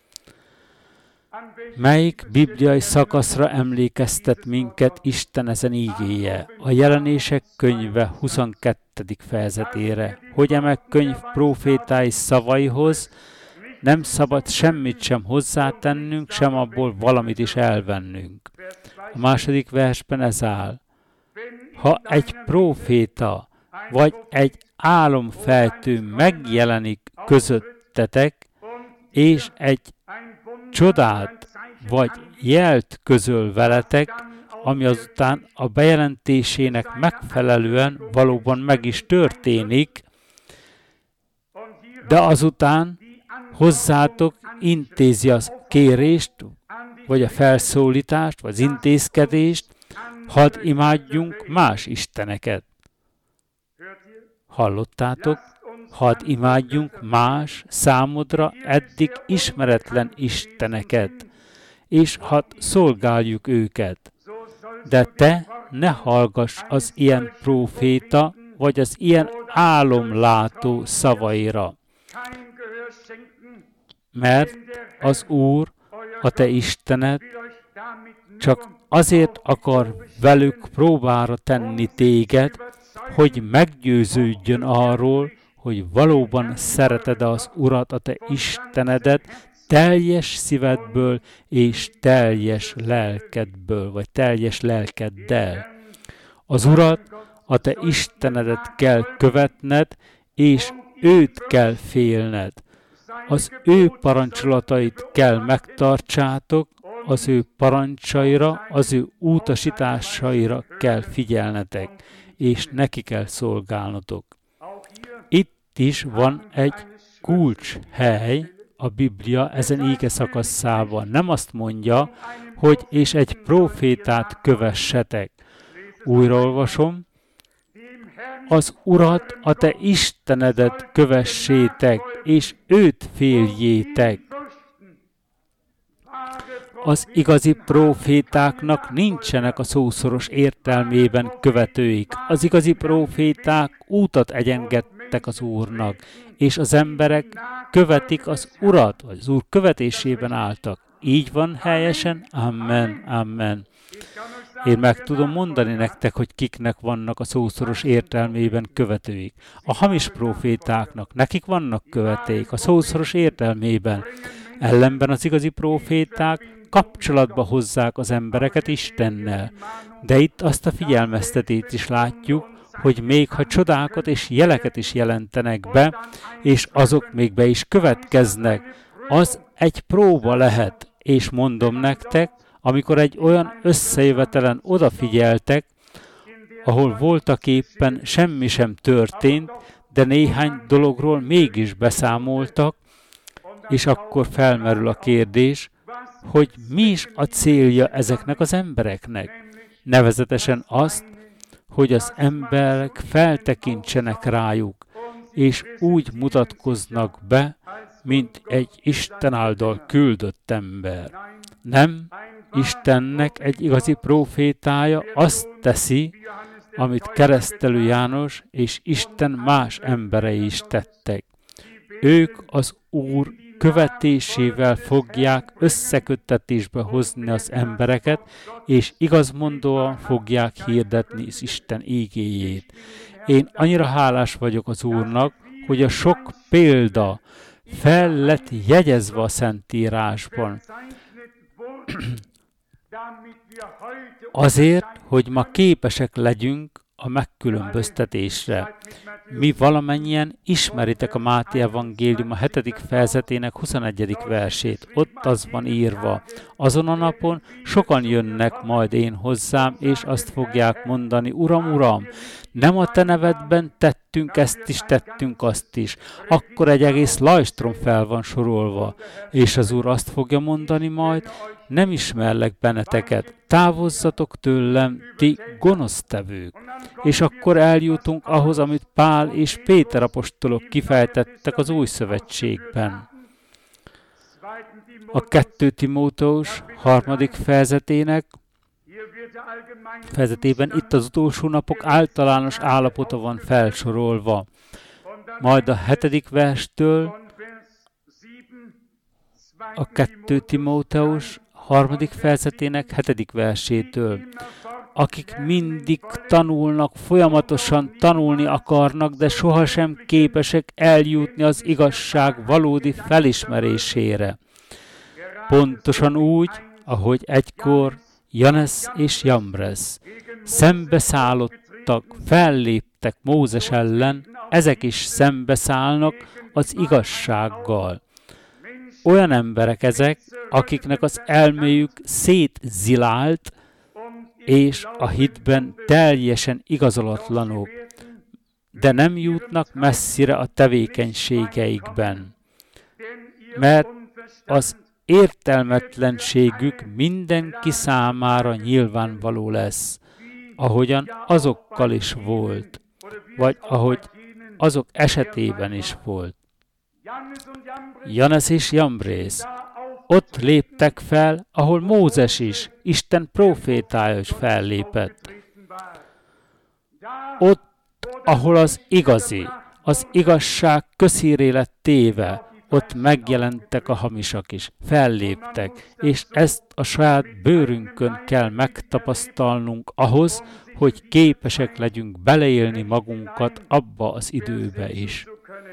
Melyik bibliai szakaszra emlékeztet minket Isten ezen ígéje? A Jelenések könyve 22. fejezetére, hogy eme könyv prófétái szavaihoz nem szabad semmit sem hozzátennünk, sem abból valamit is elvennünk. A második versben ez áll. Ha egy próféta vagy egy álomfejtő megjelenik közöttetek, és egy csodát vagy jelt közöl veletek, ami azután a bejelentésének megfelelően valóban meg is történik, de azután hozzátok intézi az kérést, vagy a felszólítást, vagy az intézkedést, hadd imádjunk más isteneket. Hallottátok? Hadd imádjunk más, számodra eddig ismeretlen isteneket, és hadd szolgáljuk őket. De te ne hallgass az ilyen próféta, vagy az ilyen álomlátó szavaira, mert az Úr, a te Istened, csak azért akar velük próbára tenni téged, hogy meggyőződjön arról, hogy valóban szereted az Urat, a te Istenedet, teljes szívedből és teljes lelkedből, vagy teljes lelkeddel. Az Urat, a te Istenedet kell követned, és őt kell félned. Az ő parancsolatait kell megtartsátok, az ő parancsaira, az ő utasításaira kell figyelnetek, és neki kell szolgálnotok. Itt is van egy kulcshely a Biblia ezen íge szakaszában. Nem azt mondja, hogy és egy prófétát kövessetek. Újraolvasom, az Urat, a te Istenedet kövessétek, és őt féljétek. Az igazi prófétáknak nincsenek a szószoros értelmében követőik. Az igazi próféták útat egyengettek az Úrnak, és az emberek követik az Urat, vagy az Úr követésében álltak. Így van helyesen? Amen, amen. Én meg tudom mondani nektek, hogy kiknek vannak a szószoros értelmében követőik. A hamis prófétáknak, nekik vannak követőik a szószoros értelmében. Ellenben az igazi próféták kapcsolatba hozzák az embereket Istennel. De itt azt a figyelmeztetést is látjuk, hogy még ha csodákat és jeleket is jelentenek be, és azok még be is következnek, az egy próba lehet. És mondom nektek, amikor egy olyan összejövetelen odafigyeltek, ahol voltak éppen semmi sem történt, de néhány dologról mégis beszámoltak, és akkor felmerül a kérdés, hogy mi is a célja ezeknek az embereknek. Nevezetesen azt, hogy az emberek feltekintsenek rájuk, és úgy mutatkoznak be, mint egy Isten által küldött ember. Nem, Istennek egy igazi prófétája azt teszi, amit Keresztelő János és Isten más emberei is tettek. Ők az Úr követésével fogják összeköttetésbe hozni az embereket, és igazmondóan fogják hirdetni az Isten ígéjét. Én annyira hálás vagyok az Úrnak, hogy a sok példa fel lett jegyezve a Szentírásban. Azért, hogy ma képesek legyünk a megkülönböztetésre. Mi valamennyien ismeritek a Máté evangélium a 7. fejezetének 21. versét. Ott az van írva. Azon a napon sokan jönnek majd én hozzám, és azt fogják mondani, Uram, Uram, nem a te nevedben tettünk ezt is, tettünk azt is. Akkor egy egész lajstrom fel van sorolva. És az Úr azt fogja mondani majd, nem ismerlek benneteket, távozzatok tőlem, ti gonosztevők. És akkor eljutunk ahhoz, amit Pál és Péter apostolok kifejtettek az Új Szövetségben. A 2 Timóteus 3. fejezetében itt az utolsó napok általános állapota van felsorolva. Majd a 7. verstől a 2 Timóteus 3. fejezetének 7. versétől. Akik mindig tanulnak, folyamatosan tanulni akarnak, de sohasem képesek eljutni az igazság valódi felismerésére. Pontosan úgy, ahogy egykor Janes és Jambres szembeszállottak, felléptek Mózes ellen, ezek is szembeszállnak az igazsággal. olyan emberek ezek, akiknek az elméjük szétzilált, és a hitben teljesen igazolatlanok, de nem jutnak messzire a tevékenységeikben, mert az értelmetlenségük mindenki számára nyilvánvaló lesz, ahogyan azokkal is volt, vagy ahogy azok esetében is volt. Janes és Jambrész ott léptek fel, ahol Mózes is, Isten prófétája is fellépett. Ott, ahol az igazi, az igazság közhírré lett téve, ott megjelentek a hamisak is, felléptek, és ezt a saját bőrünkön kell megtapasztalnunk ahhoz, hogy képesek legyünk beleélni magunkat abba az időbe is.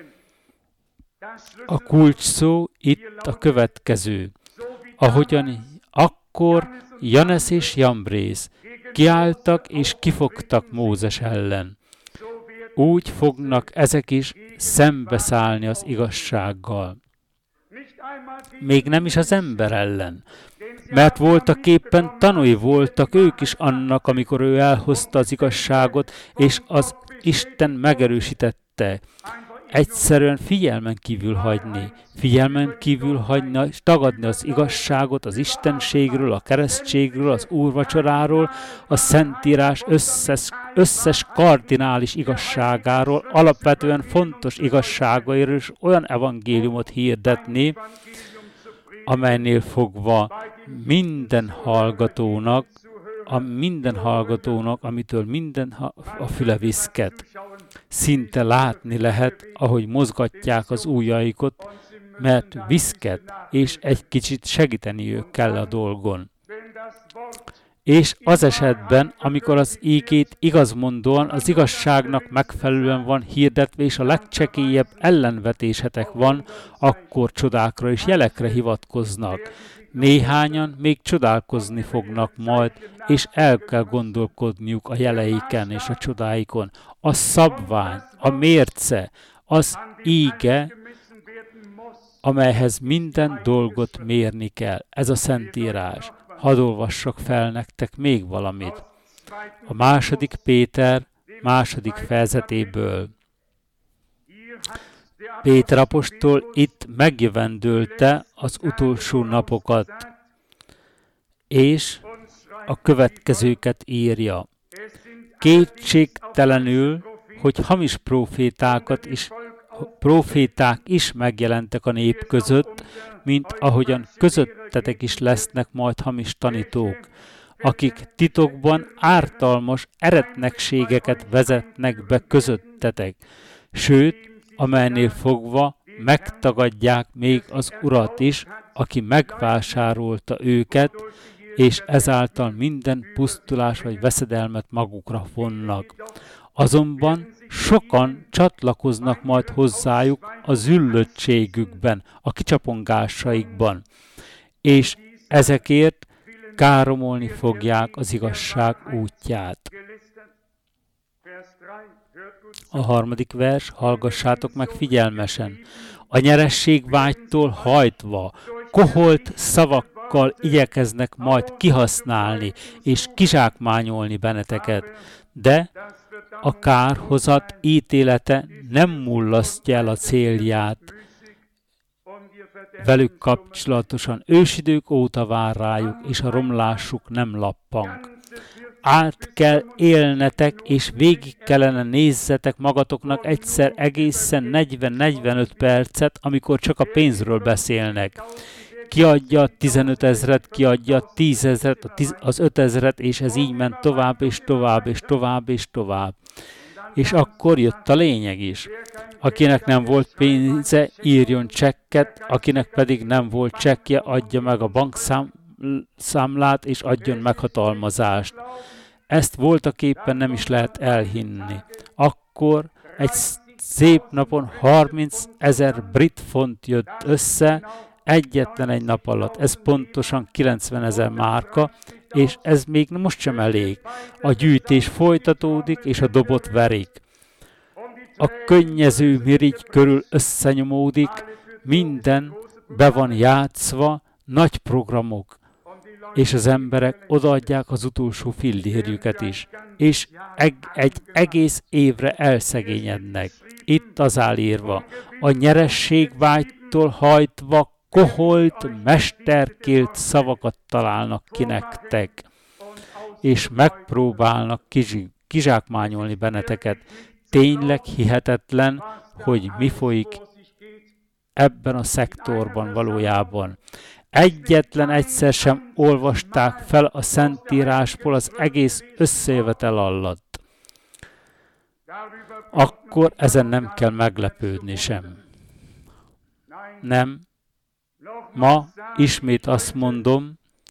A kulcs szó itt a következő. Ahogyan akkor Janes és Jambrész kiálltak és kifogtak Mózes ellen, úgy fognak ezek is szembeszállni az igazsággal. Még nem is az ember ellen, mert voltak éppen tanúi voltak ők is annak, amikor ő elhozta az igazságot, és az Isten megerősítette. Egyszerűen figyelmen kívül hagyni, és tagadni az igazságot az istenségről, a keresztségről, az úrvacsoráról, a Szentírás összes kardinális igazságáról, alapvetően fontos igazságairól, és olyan evangéliumot hirdetni, amelynél fogva minden hallgatónak, amitől minden a füle viszket. Szinte látni lehet, ahogy mozgatják az ujjaikat, mert viszket, és egy kicsit segíteniük kell a dolgon. És az esetben, amikor az ígét igazmondóan az igazságnak megfelelően van hirdetve, és a legcsekélyebb ellenvetésetek van, akkor csodákra és jelekre hivatkoznak. Néhányan még csodálkozni fognak majd, és el kell gondolkodniuk a jeleiken és a csodáikon. A szabvány, a mérce, az íge, amelyhez minden dolgot mérni kell. Ez a Szentírás. Hadd olvassak fel nektek még valamit. A 2. Péter 2. fejezetéből. Péter apostol itt megjövendölte az utolsó napokat, és a következőket írja. Kétségtelenül, hogy hamis próféták is megjelentek a nép között, mint ahogyan közöttetek is lesznek majd hamis tanítók, akik titokban ártalmas eretnekségeket vezetnek be közöttetek, sőt, amelynél fogva megtagadják még az Urat is, aki megvásárolta őket, és ezáltal minden pusztulás vagy veszedelmet magukra vonnak. Azonban sokan csatlakoznak majd hozzájuk a züllöttségükben, a kicsapongásaikban, és ezekért káromolni fogják az igazság útját. A 3. vers, hallgassátok meg figyelmesen. A nyerességvágytól hajtva, koholt szavakkal igyekeznek majd kihasználni és kizsákmányolni benneteket, de a kárhozat ítélete nem mullasztja el a célját. Velük kapcsolatosan ősidők óta vár rájuk, és a romlásuk nem lappang. Át kell élnetek, és végig kellene nézzetek magatoknak egyszer egészen 40-45 percet, amikor csak a pénzről beszélnek. Kiadja a 15 000, kiadja a 10 000, az 5 000, és ez így ment tovább, és tovább, és tovább, és tovább. És akkor jött a lényeg is. Akinek nem volt pénze, írjon csekket, akinek pedig nem volt csekkje, adja meg a bankszámlát, és adjon meghatalmazást. Ezt voltaképpen nem is lehet elhinni. Akkor egy szép napon 30 000 brit font jött össze, egyetlen egy nap alatt. Ez pontosan 90 000 márka, és ez még most sem elég. A gyűjtés folytatódik, és a dobot verik. A könnyező mirigy körül összenyomódik, minden be van játszva, nagy programok, és az emberek odaadják az utolsó fillérjüket is, és egy egész évre elszegényednek. Itt az áll írva, a nyerességvágytól hajtva koholt, mesterkélt szavakat találnak ki nektek, és megpróbálnak kizsákmányolni benneteket. Tényleg hihetetlen, hogy mi folyik ebben a szektorban valójában. Egyetlen egyszer sem olvasták fel a Szentírásból az egész összejövetel alatt. Akkor ezen nem kell meglepődni sem. Nem. Ma ismét azt mondom,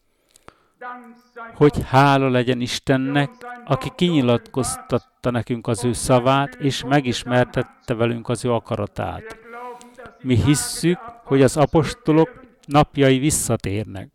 hogy hála legyen Istennek, aki kinyilatkoztatta nekünk az ő szavát, és megismertette velünk az ő akaratát. Mi hisszük, hogy az apostolok napjai visszatérnek.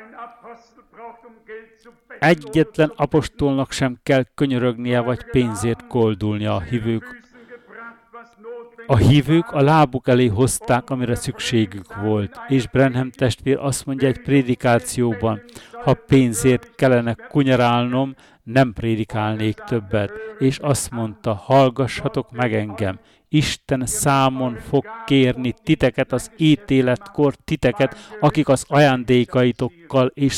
Egyetlen apostolnak sem kell könyörögnie vagy pénzért koldulnia a hívők. A hívők a lábuk elé hozták, amire szükségük volt, és Branham testvér azt mondja egy prédikációban, ha pénzért kellene kunyarálnom, nem prédikálnék többet, és azt mondta, hallgassatok meg engem, Isten számon fog kérni titeket az ítéletkor, titeket, akik az ajándékaitokkal és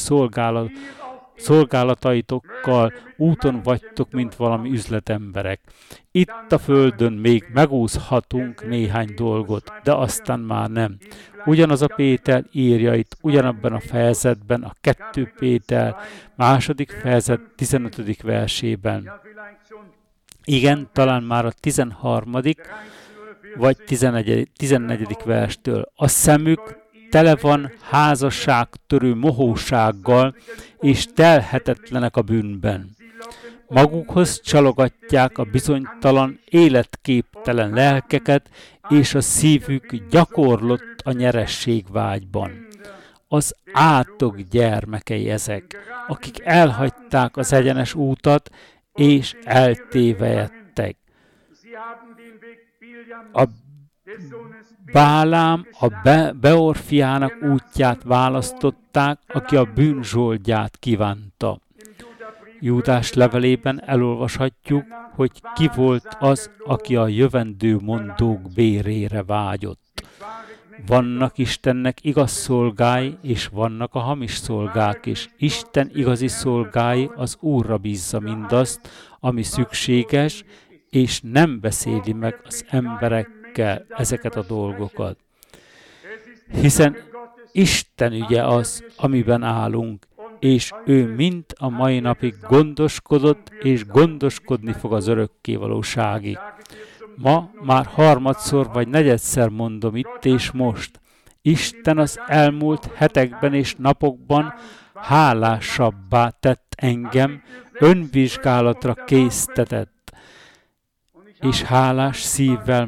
szolgálataitokkal úton vagytok, mint valami üzletemberek. Itt a földön még megúszhatunk néhány dolgot, de aztán már nem. Ugyanaz a Péter írja itt, ugyanabban a fejezetben, a 2 Péter második fejezet 15. versében. Igen, talán már a 13. vagy 14. verstől. A szemük tele van házasságtörő mohósággal, és telhetetlenek a bűnben. Magukhoz csalogatják a bizonytalan, életképtelen lelkeket, és a szívük gyakorlott a nyerességvágyban. Az átok gyermekei ezek, akik elhagyták az egyenes útat, és eltévejedtek. A Bálám a Beor fiának útját választották, aki a bűnzsoldját kívánta. Júdás levelében elolvashatjuk, hogy ki volt az, aki a jövendő mondók bérére vágyott. Vannak Istennek igaz szolgái, és vannak a hamis szolgák is. Isten igazi szolgái az Úrra bízza mindazt, ami szükséges, és nem beszéli meg az emberekkel ezeket a dolgokat. Hiszen Isten ügye az, amiben állunk, és ő mind a mai napig gondoskodott, és gondoskodni fog az örökkévalóságig. Ma már harmadszor vagy negyedszer mondom itt és most. Isten az elmúlt hetekben és napokban hálásabbá tett engem, önvizsgálatra késztetett. És hálás szívvel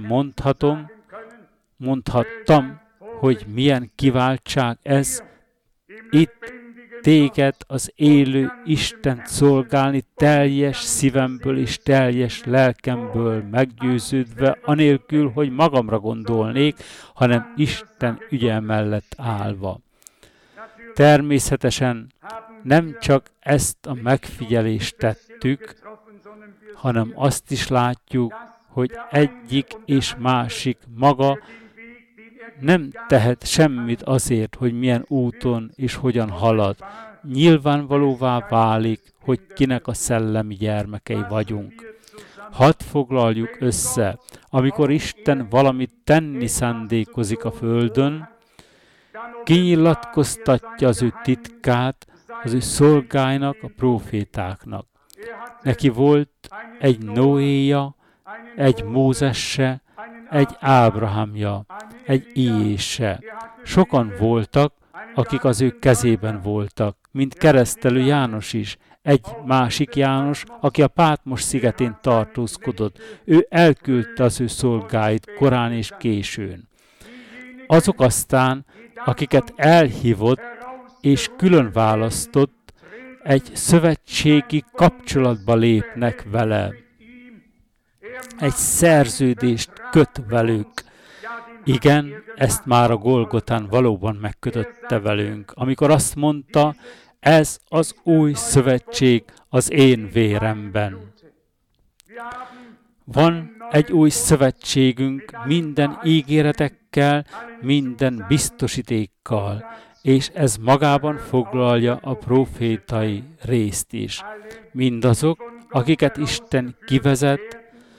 mondhattam, hogy milyen kiváltság ez, itt téged, az élő Istent szolgálni teljes szívemből és teljes lelkemből meggyőződve, anélkül, hogy magamra gondolnék, hanem Isten ügye mellett állva. Természetesen nem csak ezt a megfigyelést tettük, hanem azt is látjuk, hogy egyik és másik maga nem tehet semmit azért, hogy milyen úton és hogyan halad. Nyilvánvalóvá válik, hogy kinek a szellemi gyermekei vagyunk. Hadd foglaljuk össze, amikor Isten valamit tenni szándékozik a földön, kinyilatkoztatja az ő titkát az ő szolgáinak, a prófétáknak. Neki volt egy Noéja, egy Mózesse, egy Ábrahámja, egy Iése. Sokan voltak, akik az ő kezében voltak, mint keresztelő János is, egy másik János, aki a Pátmos szigetén tartózkodott. Ő elküldte az ő szolgáit korán és későn. Azok aztán, akiket elhívott és külön választott, egy szövetségi kapcsolatba lépnek vele. Egy szerződést köt velük. Igen, ezt már a Golgotán valóban megkötötte velünk, amikor azt mondta, ez az új szövetség az én véremben. Van egy új szövetségünk minden ígéretekkel, minden biztosítékkal, és ez magában foglalja a profétai részt is. Mindazok, akiket Isten kivezet,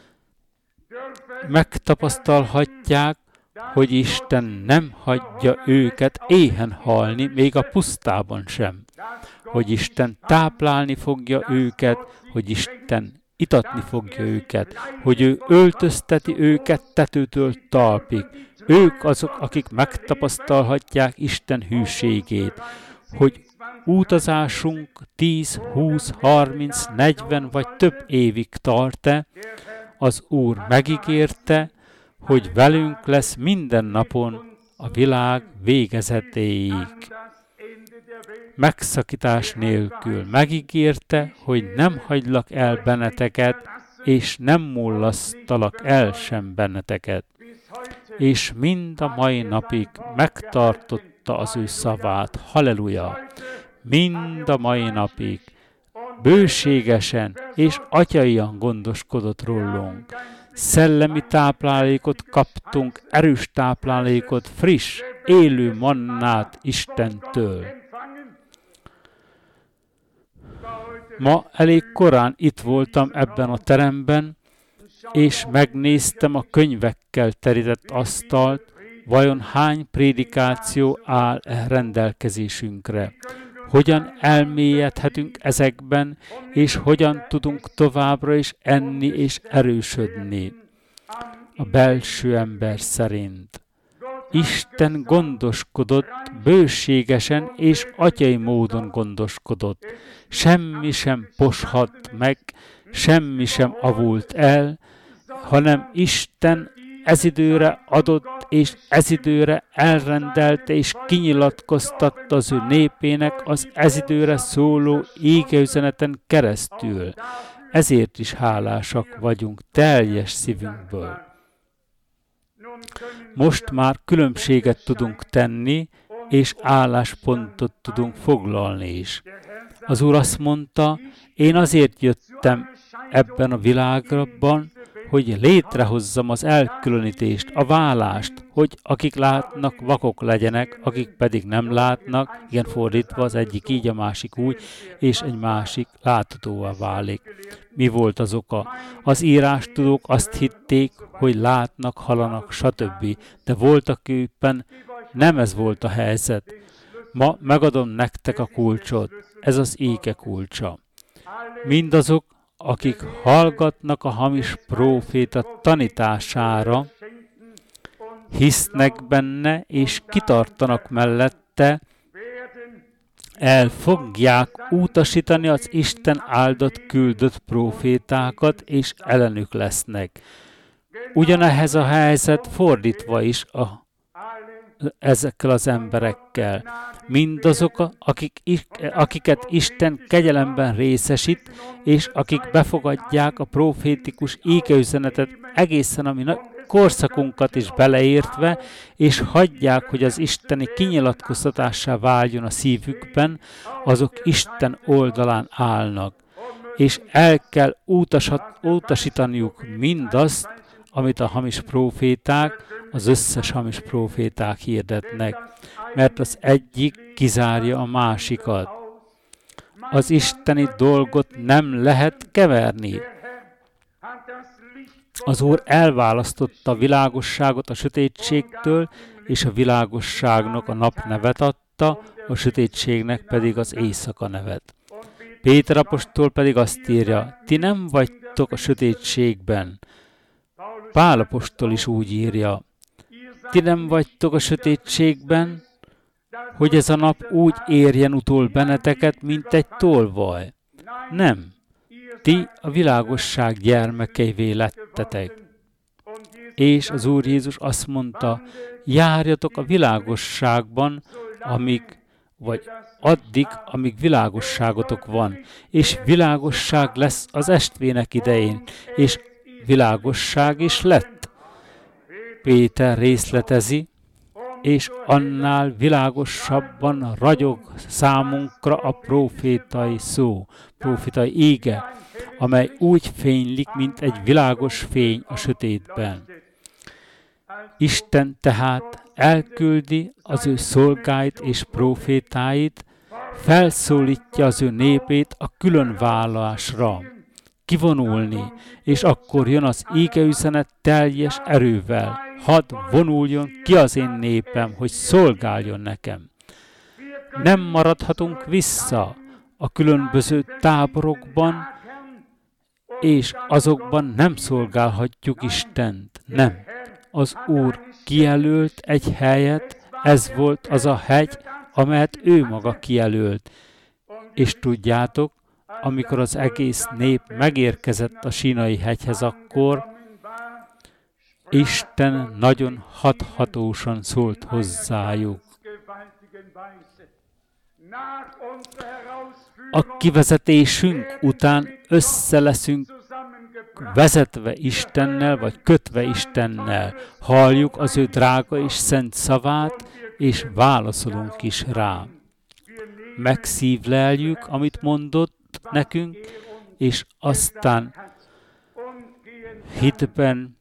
megtapasztalhatják, hogy Isten nem hagyja őket éhen halni, még a pusztában sem. Hogy Isten táplálni fogja őket, hogy Isten itatni fogja őket, hogy ő öltözteti őket tetőtől talpig. Ők azok, akik megtapasztalhatják Isten hűségét, hogy utazásunk 10, 20, 30, 40 vagy több évig tart-e, az Úr megígérte, hogy velünk lesz minden napon a világ végezetéig. Megszakítás nélkül megígérte, hogy nem hagylak el benneteket, és nem mullasztalak el sem benneteket. És mind a mai napig megtartotta az ő szavát. Halleluja! Mind a mai napig bőségesen és atyaian gondoskodott rólunk. Szellemi táplálékot kaptunk, erős táplálékot, friss, élő mannát Istentől. Ma elég korán itt voltam ebben a teremben, és megnéztem a könyvekkel terített asztalt, vajon hány prédikáció áll rendelkezésünkre. Hogyan elmélyedhetünk ezekben, és hogyan tudunk továbbra is enni és erősödni a belső ember szerint. Isten gondoskodott, bőségesen és atyai módon gondoskodott. Semmi sem poshat meg, semmi sem avult el, hanem Isten ez időre adott, és ez időre elrendelte, és kinyilatkoztatta az ő népének az ez időre szóló égeüzeneten keresztül. Ezért is hálásak vagyunk teljes szívünkből. Most már különbséget tudunk tenni, és álláspontot tudunk foglalni is. Az Úr azt mondta, én azért jöttem ebben a világban, hogy létrehozzam az elkülönítést, a válást, hogy akik látnak, vakok legyenek, akik pedig nem látnak, igen fordítva, az egyik így, a másik úgy, és egy másik láthatóvá válik. Mi volt az oka? Az írástudók azt hitték, hogy látnak, hallanak, stb. De voltak éppen nem ez volt a helyzet. Ma megadom nektek a kulcsot, ez az éke kulcsa. Mindazok, akik hallgatnak a hamis próféta tanítására, hisznek benne és kitartanak mellette, el fogják utasítani az Isten áldott küldött prófétákat, és ellenük lesznek. Ugyanehhez a helyzet fordítva is ezekkel az emberekkel. Mindazok, akiket Isten kegyelemben részesít, és akik befogadják a profétikus égeüzenetet egészen a mi korszakunkat is beleértve, és hagyják, hogy az isteni kinyilatkoztatássá váljon a szívükben, azok Isten oldalán állnak. És el kell utasítaniuk mindazt, amit a hamis próféták, az összes hamis próféták hirdetnek, mert az egyik kizárja a másikat. Az isteni dolgot nem lehet keverni. Az Úr elválasztotta a világosságot a sötétségtől, és a világosságnak a nap nevet adta, a sötétségnek pedig az éjszaka nevet. Péter apostol pedig azt írja, ti nem vagytok a sötétségben. Pál apostol is úgy írja, ti nem vagytok a sötétségben, hogy ez a nap úgy érjen utol benneteket, mint egy tolvaj. Nem, ti a világosság gyermekeivé lettetek. És az Úr Jézus azt mondta, járjatok a világosságban, addig, amíg világosságotok van, és világosság lesz az estvének idején, és világosság is lett. Péter részletezi, és annál világosabban ragyog számunkra a profétai szó, profétai ége, amely úgy fénylik, mint egy világos fény a sötétben. Isten tehát elküldi az ő szolgáit és profétáit, felszólítja az ő népét a különvállalásra, kivonulni, és akkor jön az égeüzenet teljes erővel. Hadd vonuljon ki az én népem, hogy szolgáljon nekem. Nem maradhatunk vissza a különböző táborokban, és azokban nem szolgálhatjuk Istent. Nem. Az Úr kijelölt egy helyet, ez volt az a hegy, amelyet ő maga kijelölt. És tudjátok, amikor az egész nép megérkezett a Sínai hegyhez, akkor Isten nagyon hathatósan szólt hozzájuk. A kivezetésünk után össze leszünk vezetve Istennel, vagy kötve Istennel. Halljuk az ő drága és szent szavát, és válaszolunk is rá. Megszívleljük, amit mondott nekünk, és aztán hitben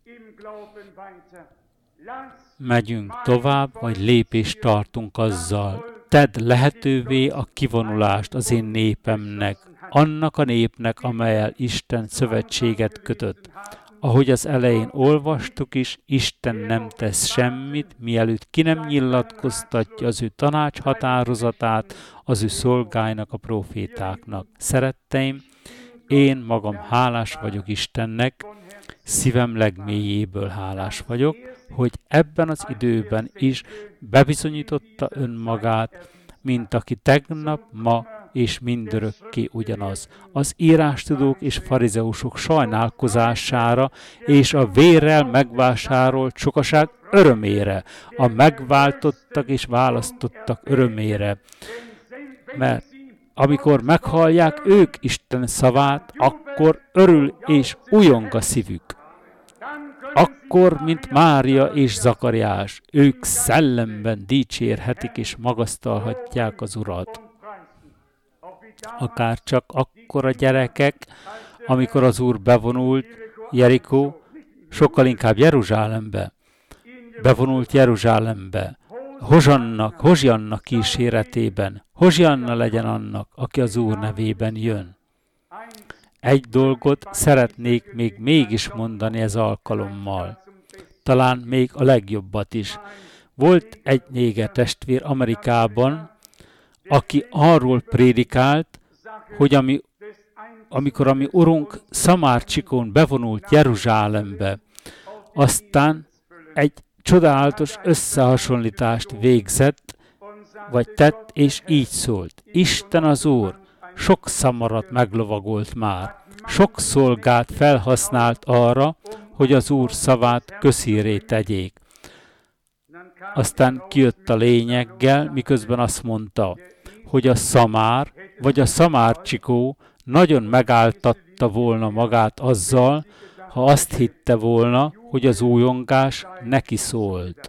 megyünk tovább, vagy lépést tartunk azzal. Tedd lehetővé a kivonulást az én népemnek, annak a népnek, amellyel Isten szövetséget kötött. Ahogy az elején olvastuk is, Isten nem tesz semmit, mielőtt ki nem nyilatkoztatja az ő tanácshatározatát az ő szolgáinak, a profétáknak. Szeretteim, én magam hálás vagyok Istennek, szívem legmélyéből hálás vagyok, hogy ebben az időben is bebizonyította önmagát, mint aki tegnap, ma és mindörökké ugyanaz. Az írástudók és farizeusok sajnálkozására és a vérrel megvásárolt sokaság örömére, a megváltottak és választottak örömére. Mert amikor meghallják ők Isten szavát, akkor örül és ujjong a szívük. Akkor, mint Mária és Zakariás, ők szellemben dicsérhetik és magasztalhatják az Urat. Akár csak akkor a gyerekek, amikor az Úr bevonult Jerikó, sokkal inkább Jeruzsálembe. Bevonult Jeruzsálembe. Hozsianna kíséretében. Hozsianna legyen annak, aki az Úr nevében jön. Egy dolgot szeretnék még mégis mondani ez alkalommal. Talán még a legjobbat is. Volt egy néger testvér Amerikában, aki arról prédikált, hogy amikor a mi Urunk Szamárcsikón bevonult Jeruzsálembe, aztán egy csodálatos összehasonlítást végzett, vagy tett, és így szólt. Isten az Úr sok szamarat meglovagolt már, sok szolgát felhasznált arra, hogy az Úr szavát közhírré tegyék. Aztán kijött a lényeggel, miközben azt mondta, hogy a szamár, vagy a szamárcsikó nagyon megáltatta volna magát azzal, ha azt hitte volna, hogy az újongás neki szólt.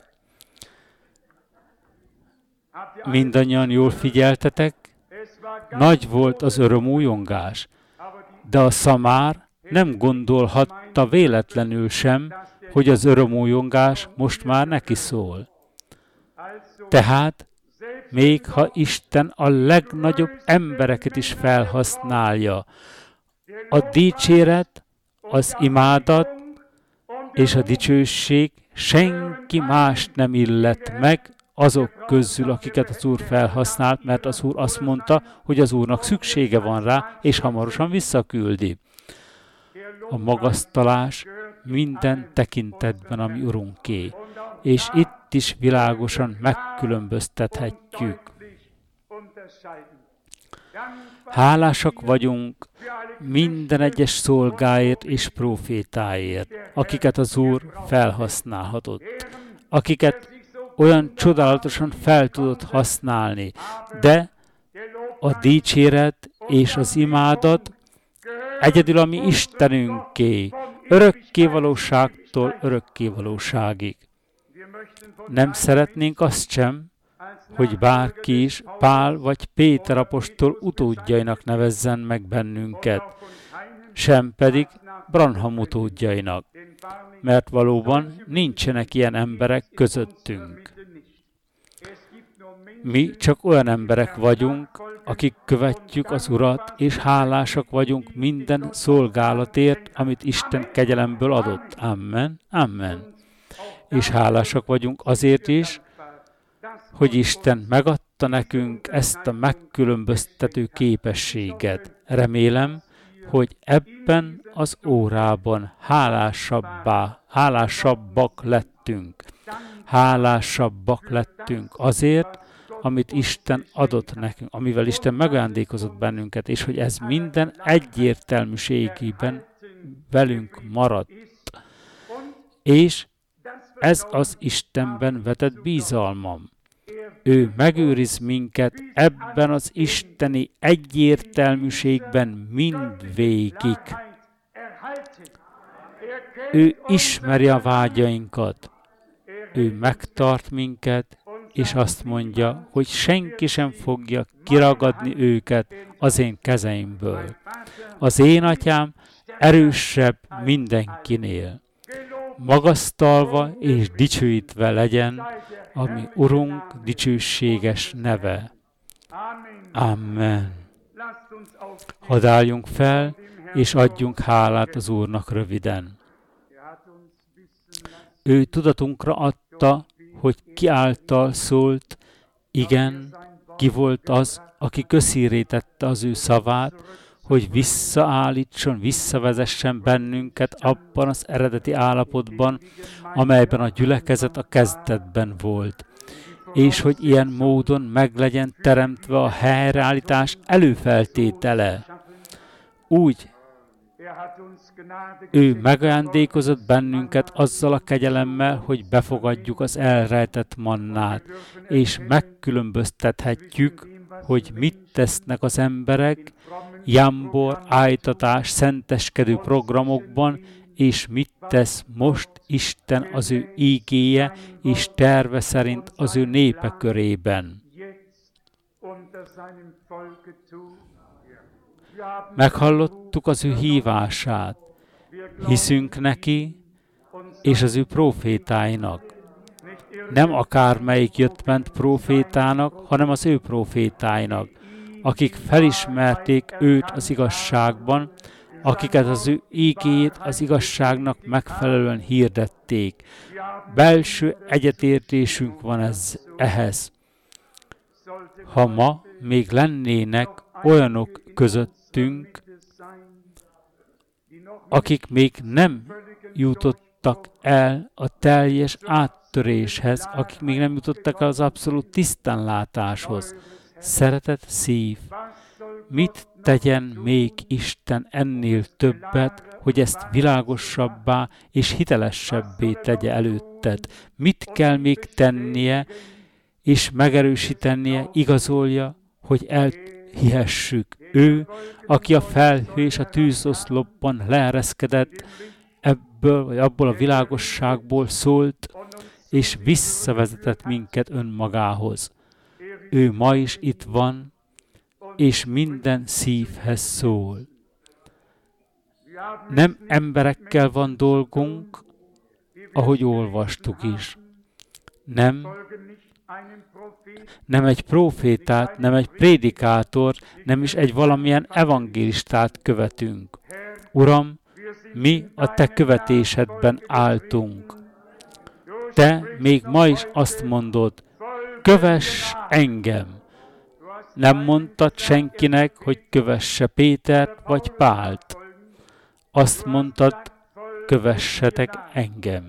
Mindannyian jól figyeltetek? Nagy volt az örömújongás, de a szamár nem gondolhatta véletlenül sem, hogy az örömújongás most már neki szól. Tehát, még ha Isten a legnagyobb embereket is felhasználja, a dicséret, az imádat és a dicsőség senki mást nem illet meg azok közül, akiket az Úr felhasznált, mert az Úr azt mondta, hogy az Úrnak szüksége van rá, és hamarosan visszaküldi. A magasztalás minden tekintetben a mi Urunké, és itt is világosan megkülönböztethetjük. Hálásak vagyunk minden egyes szolgáért és profétáért, akiket az Úr felhasználhatott, akiket olyan csodálatosan fel tudott használni, de a dicséret és az imádat egyedül a mi Istenünké, örökkévalóságtól örökkévalóságig. Nem szeretnénk azt sem, hogy bárki is Pál vagy Péter apostol utódjainak nevezzen meg bennünket, sem pedig Branham utódjainak, mert valóban nincsenek ilyen emberek közöttünk. Mi csak olyan emberek vagyunk, akik követjük az Urat, és hálásak vagyunk minden szolgálatért, amit Isten kegyelemből adott. Amen. Amen. És hálásak vagyunk azért is, hogy Isten megadta nekünk ezt a megkülönböztető képességet. Remélem, hogy ebben az órában hálásabbak lettünk. Hálásabbak lettünk azért, amit Isten adott nekünk, amivel Isten megajándékozott bennünket, és hogy ez minden egyértelműségében velünk maradt. És ez az Istenben vetett bizalmam. Ő megőriz minket ebben az isteni egyértelműségben mindvégig. Ő ismeri a vágyainkat. Ő megtart minket, és azt mondja, hogy senki sem fogja kiragadni őket az én kezeimből. Az én atyám erősebb mindenkinél. Magasztalva és dicsőítve legyen a mi Urunk dicsőséges neve. Amen. Hadd álljunk fel, és adjunk hálát az Úrnak röviden. Ő tudatunkra adta, hogy ki által szólt, igen, ki volt az, aki közhírré tette az ő szavát, hogy visszaállítson, visszavezessen bennünket abban az eredeti állapotban, amelyben a gyülekezet a kezdetben volt, és hogy ilyen módon meglegyen teremtve a helyreállítás előfeltétele. Úgy ő megajándékozott bennünket azzal a kegyelemmel, hogy befogadjuk az elrejtett mannát, és megkülönböztethetjük, hogy mit tesznek az emberek jambor, ájtatás, szenteskedő programokban, és mit tesz most Isten az ő ígéje és terve szerint az ő népe körében. Meghallottuk az ő hívását, hiszünk neki és az ő prófétáinak. Nem akármelyik jött-ment prófétának, hanem az ő prófétáinak, akik felismerték őt az igazságban, akiket az ő ígéjét az igazságnak megfelelően hirdették. Belső egyetértésünk van ehhez. Ha ma még lennének olyanok közöttünk, akik még nem jutottak el a teljes áttöréshez, akik még nem jutottak el az abszolút tisztánlátáshoz. Szeretett szív, mit tegyen még Isten ennél többet, hogy ezt világosabbá és hitelesebbé tegye előtted? Mit kell még tennie és megerősítenie, igazolja, hogy elhihessük? Ő, aki a felhő és a tűzoszlopban leereszkedett, abból a világosságból szólt, és visszavezetett minket önmagához. Ő ma is itt van, és minden szívhez szól. Nem emberekkel van dolgunk, ahogy olvastuk is. Nem egy prófétát, nem egy prédikátort, nem is egy valamilyen evangélistát követünk. Uram, mi a Te követésedben álltunk. Te még ma is azt mondod, kövess engem. Nem mondtad senkinek, hogy kövesse Pétert vagy Pált. Azt mondtad, kövessetek engem.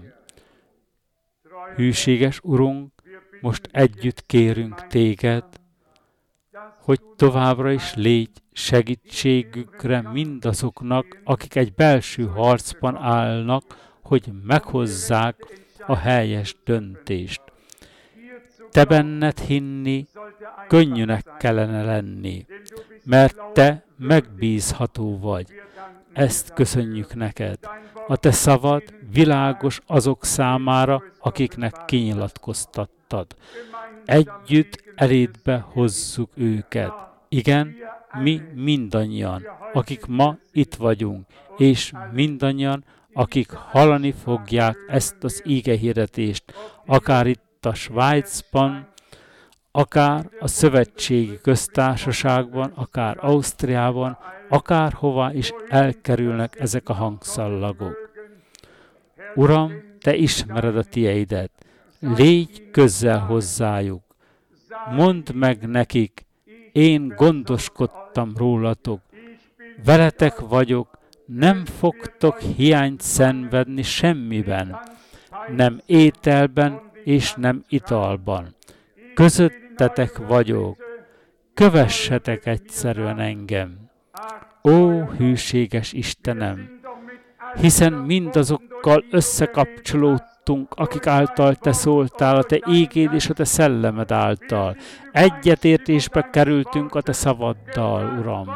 Hűséges Urunk, most együtt kérünk Téged, hogy továbbra is légy segítségükre mindazoknak, akik egy belső harcban állnak, hogy meghozzák a helyes döntést. Te benned hinni, könnyűnek kellene lenni, mert Te megbízható vagy. Ezt köszönjük neked. A te szavad világos azok számára, akiknek kinyilatkoztattad. Együtt elédbe hozzuk őket. Igen, mi mindannyian, akik ma itt vagyunk, és mindannyian, akik hallani fogják ezt az ígehirdetést, akár itt a Svájcban, akár a Szövetségi Köztársaságban, akár Ausztriában, akárhová is elkerülnek ezek a hangszallagok. Uram, te ismered a tieidet, légy közel hozzájuk. Mondd meg nekik, én gondoskodtam rólatok, veletek vagyok, nem fogtok hiányt szenvedni semmiben, nem ételben és nem italban. Közöttetek vagyok, kövessetek egyszerűen engem. Ó, hűséges Istenem, hiszen mindazokkal összekapcsolódtunk, akik által te szóltál, a te ígéd és a te szellemed által. Egyetértésbe kerültünk a te szavaddal, Uram.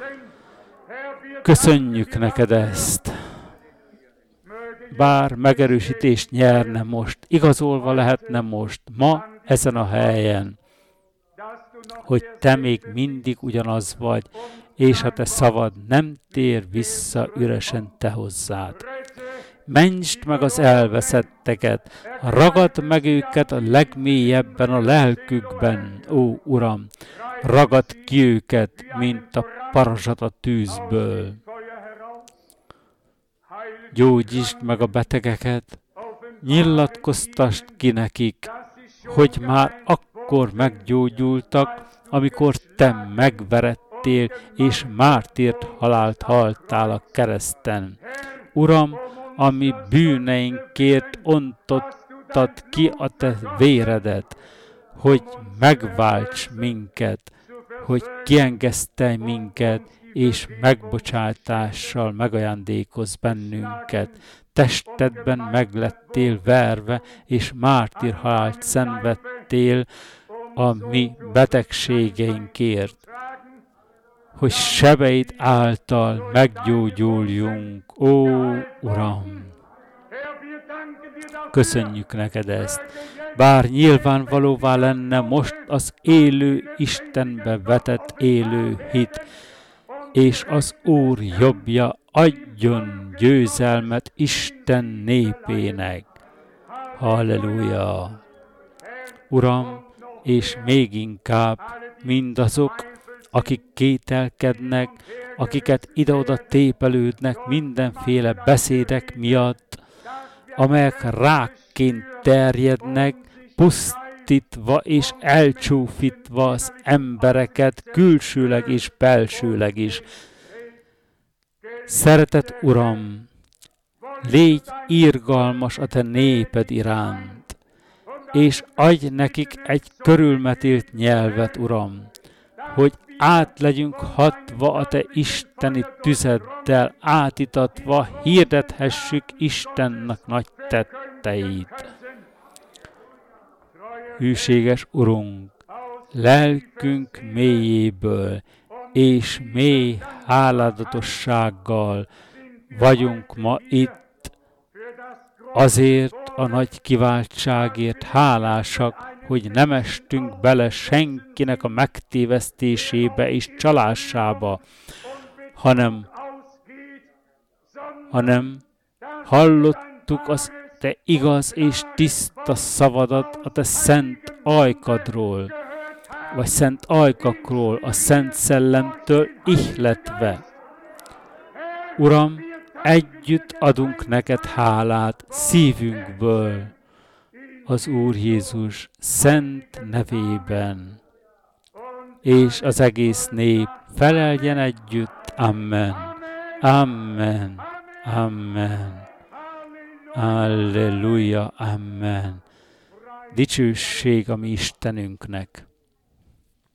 Köszönjük neked ezt. Bár megerősítést nyerne most, igazolva lehetne most, ma, ezen a helyen, hogy te még mindig ugyanaz vagy, és a te szavad nem tér vissza üresen te hozzád. Mentsd meg az elveszetteket, ragadd meg őket a legmélyebben a lelkükben, ó Uram, ragadd ki őket, mint a parazsat a tűzből. Gyógyítsd meg a betegeket, nyilatkoztasd ki nekik, hogy már akkor meggyógyultak, amikor te megverettél és mártírt halált haltál a kereszten. Uram, a mi bűneinkért ontottad ki a te véredet, hogy megválts minket, hogy kiengesztelj minket, és megbocsátással megajándékozz bennünket. Testedben meglettél verve, és mártírhalált szenvedtél a mi betegségeinkért, hogy sebeid által meggyógyuljunk. Ó, Uram! Köszönjük neked ezt! Bár nyilvánvalóvá lenne most az élő Istenbe vetett élő hit, és az Úr jobbja adjon győzelmet Isten népének. Halleluja! Uram, és még inkább mindazok, akik kételkednek, akiket ide-oda tépelődnek mindenféle beszédek miatt, amelyek rákként terjednek, pusztítva és elcsúfítva az embereket külsőleg és belsőleg is. Szeretett Uram, légy irgalmas a te néped iránt, és adj nekik egy körülmetélt nyelvet, Uram, hogy át legyünk hatva a te isteni tüzeddel, átitatva hirdethessük Istennek nagy tetteit. Hűséges Urunk, lelkünk mélyéből és mély hálálatossággal vagyunk ma itt, azért a nagy kiváltságért hálásak, hogy nem estünk bele senkinek a megtévesztésébe és csalásába, hanem hallottuk az te igaz és tiszta szavadat a te szent ajkadról, vagy szent ajkakról, a Szent Szellemtől ihletve. Uram, együtt adunk neked hálát szívünkből, az Úr Jézus szent nevében, és az egész nép feleljen együtt. Amen. Amen. Amen. Alleluja. Amen. Dicsőség a mi Istenünknek.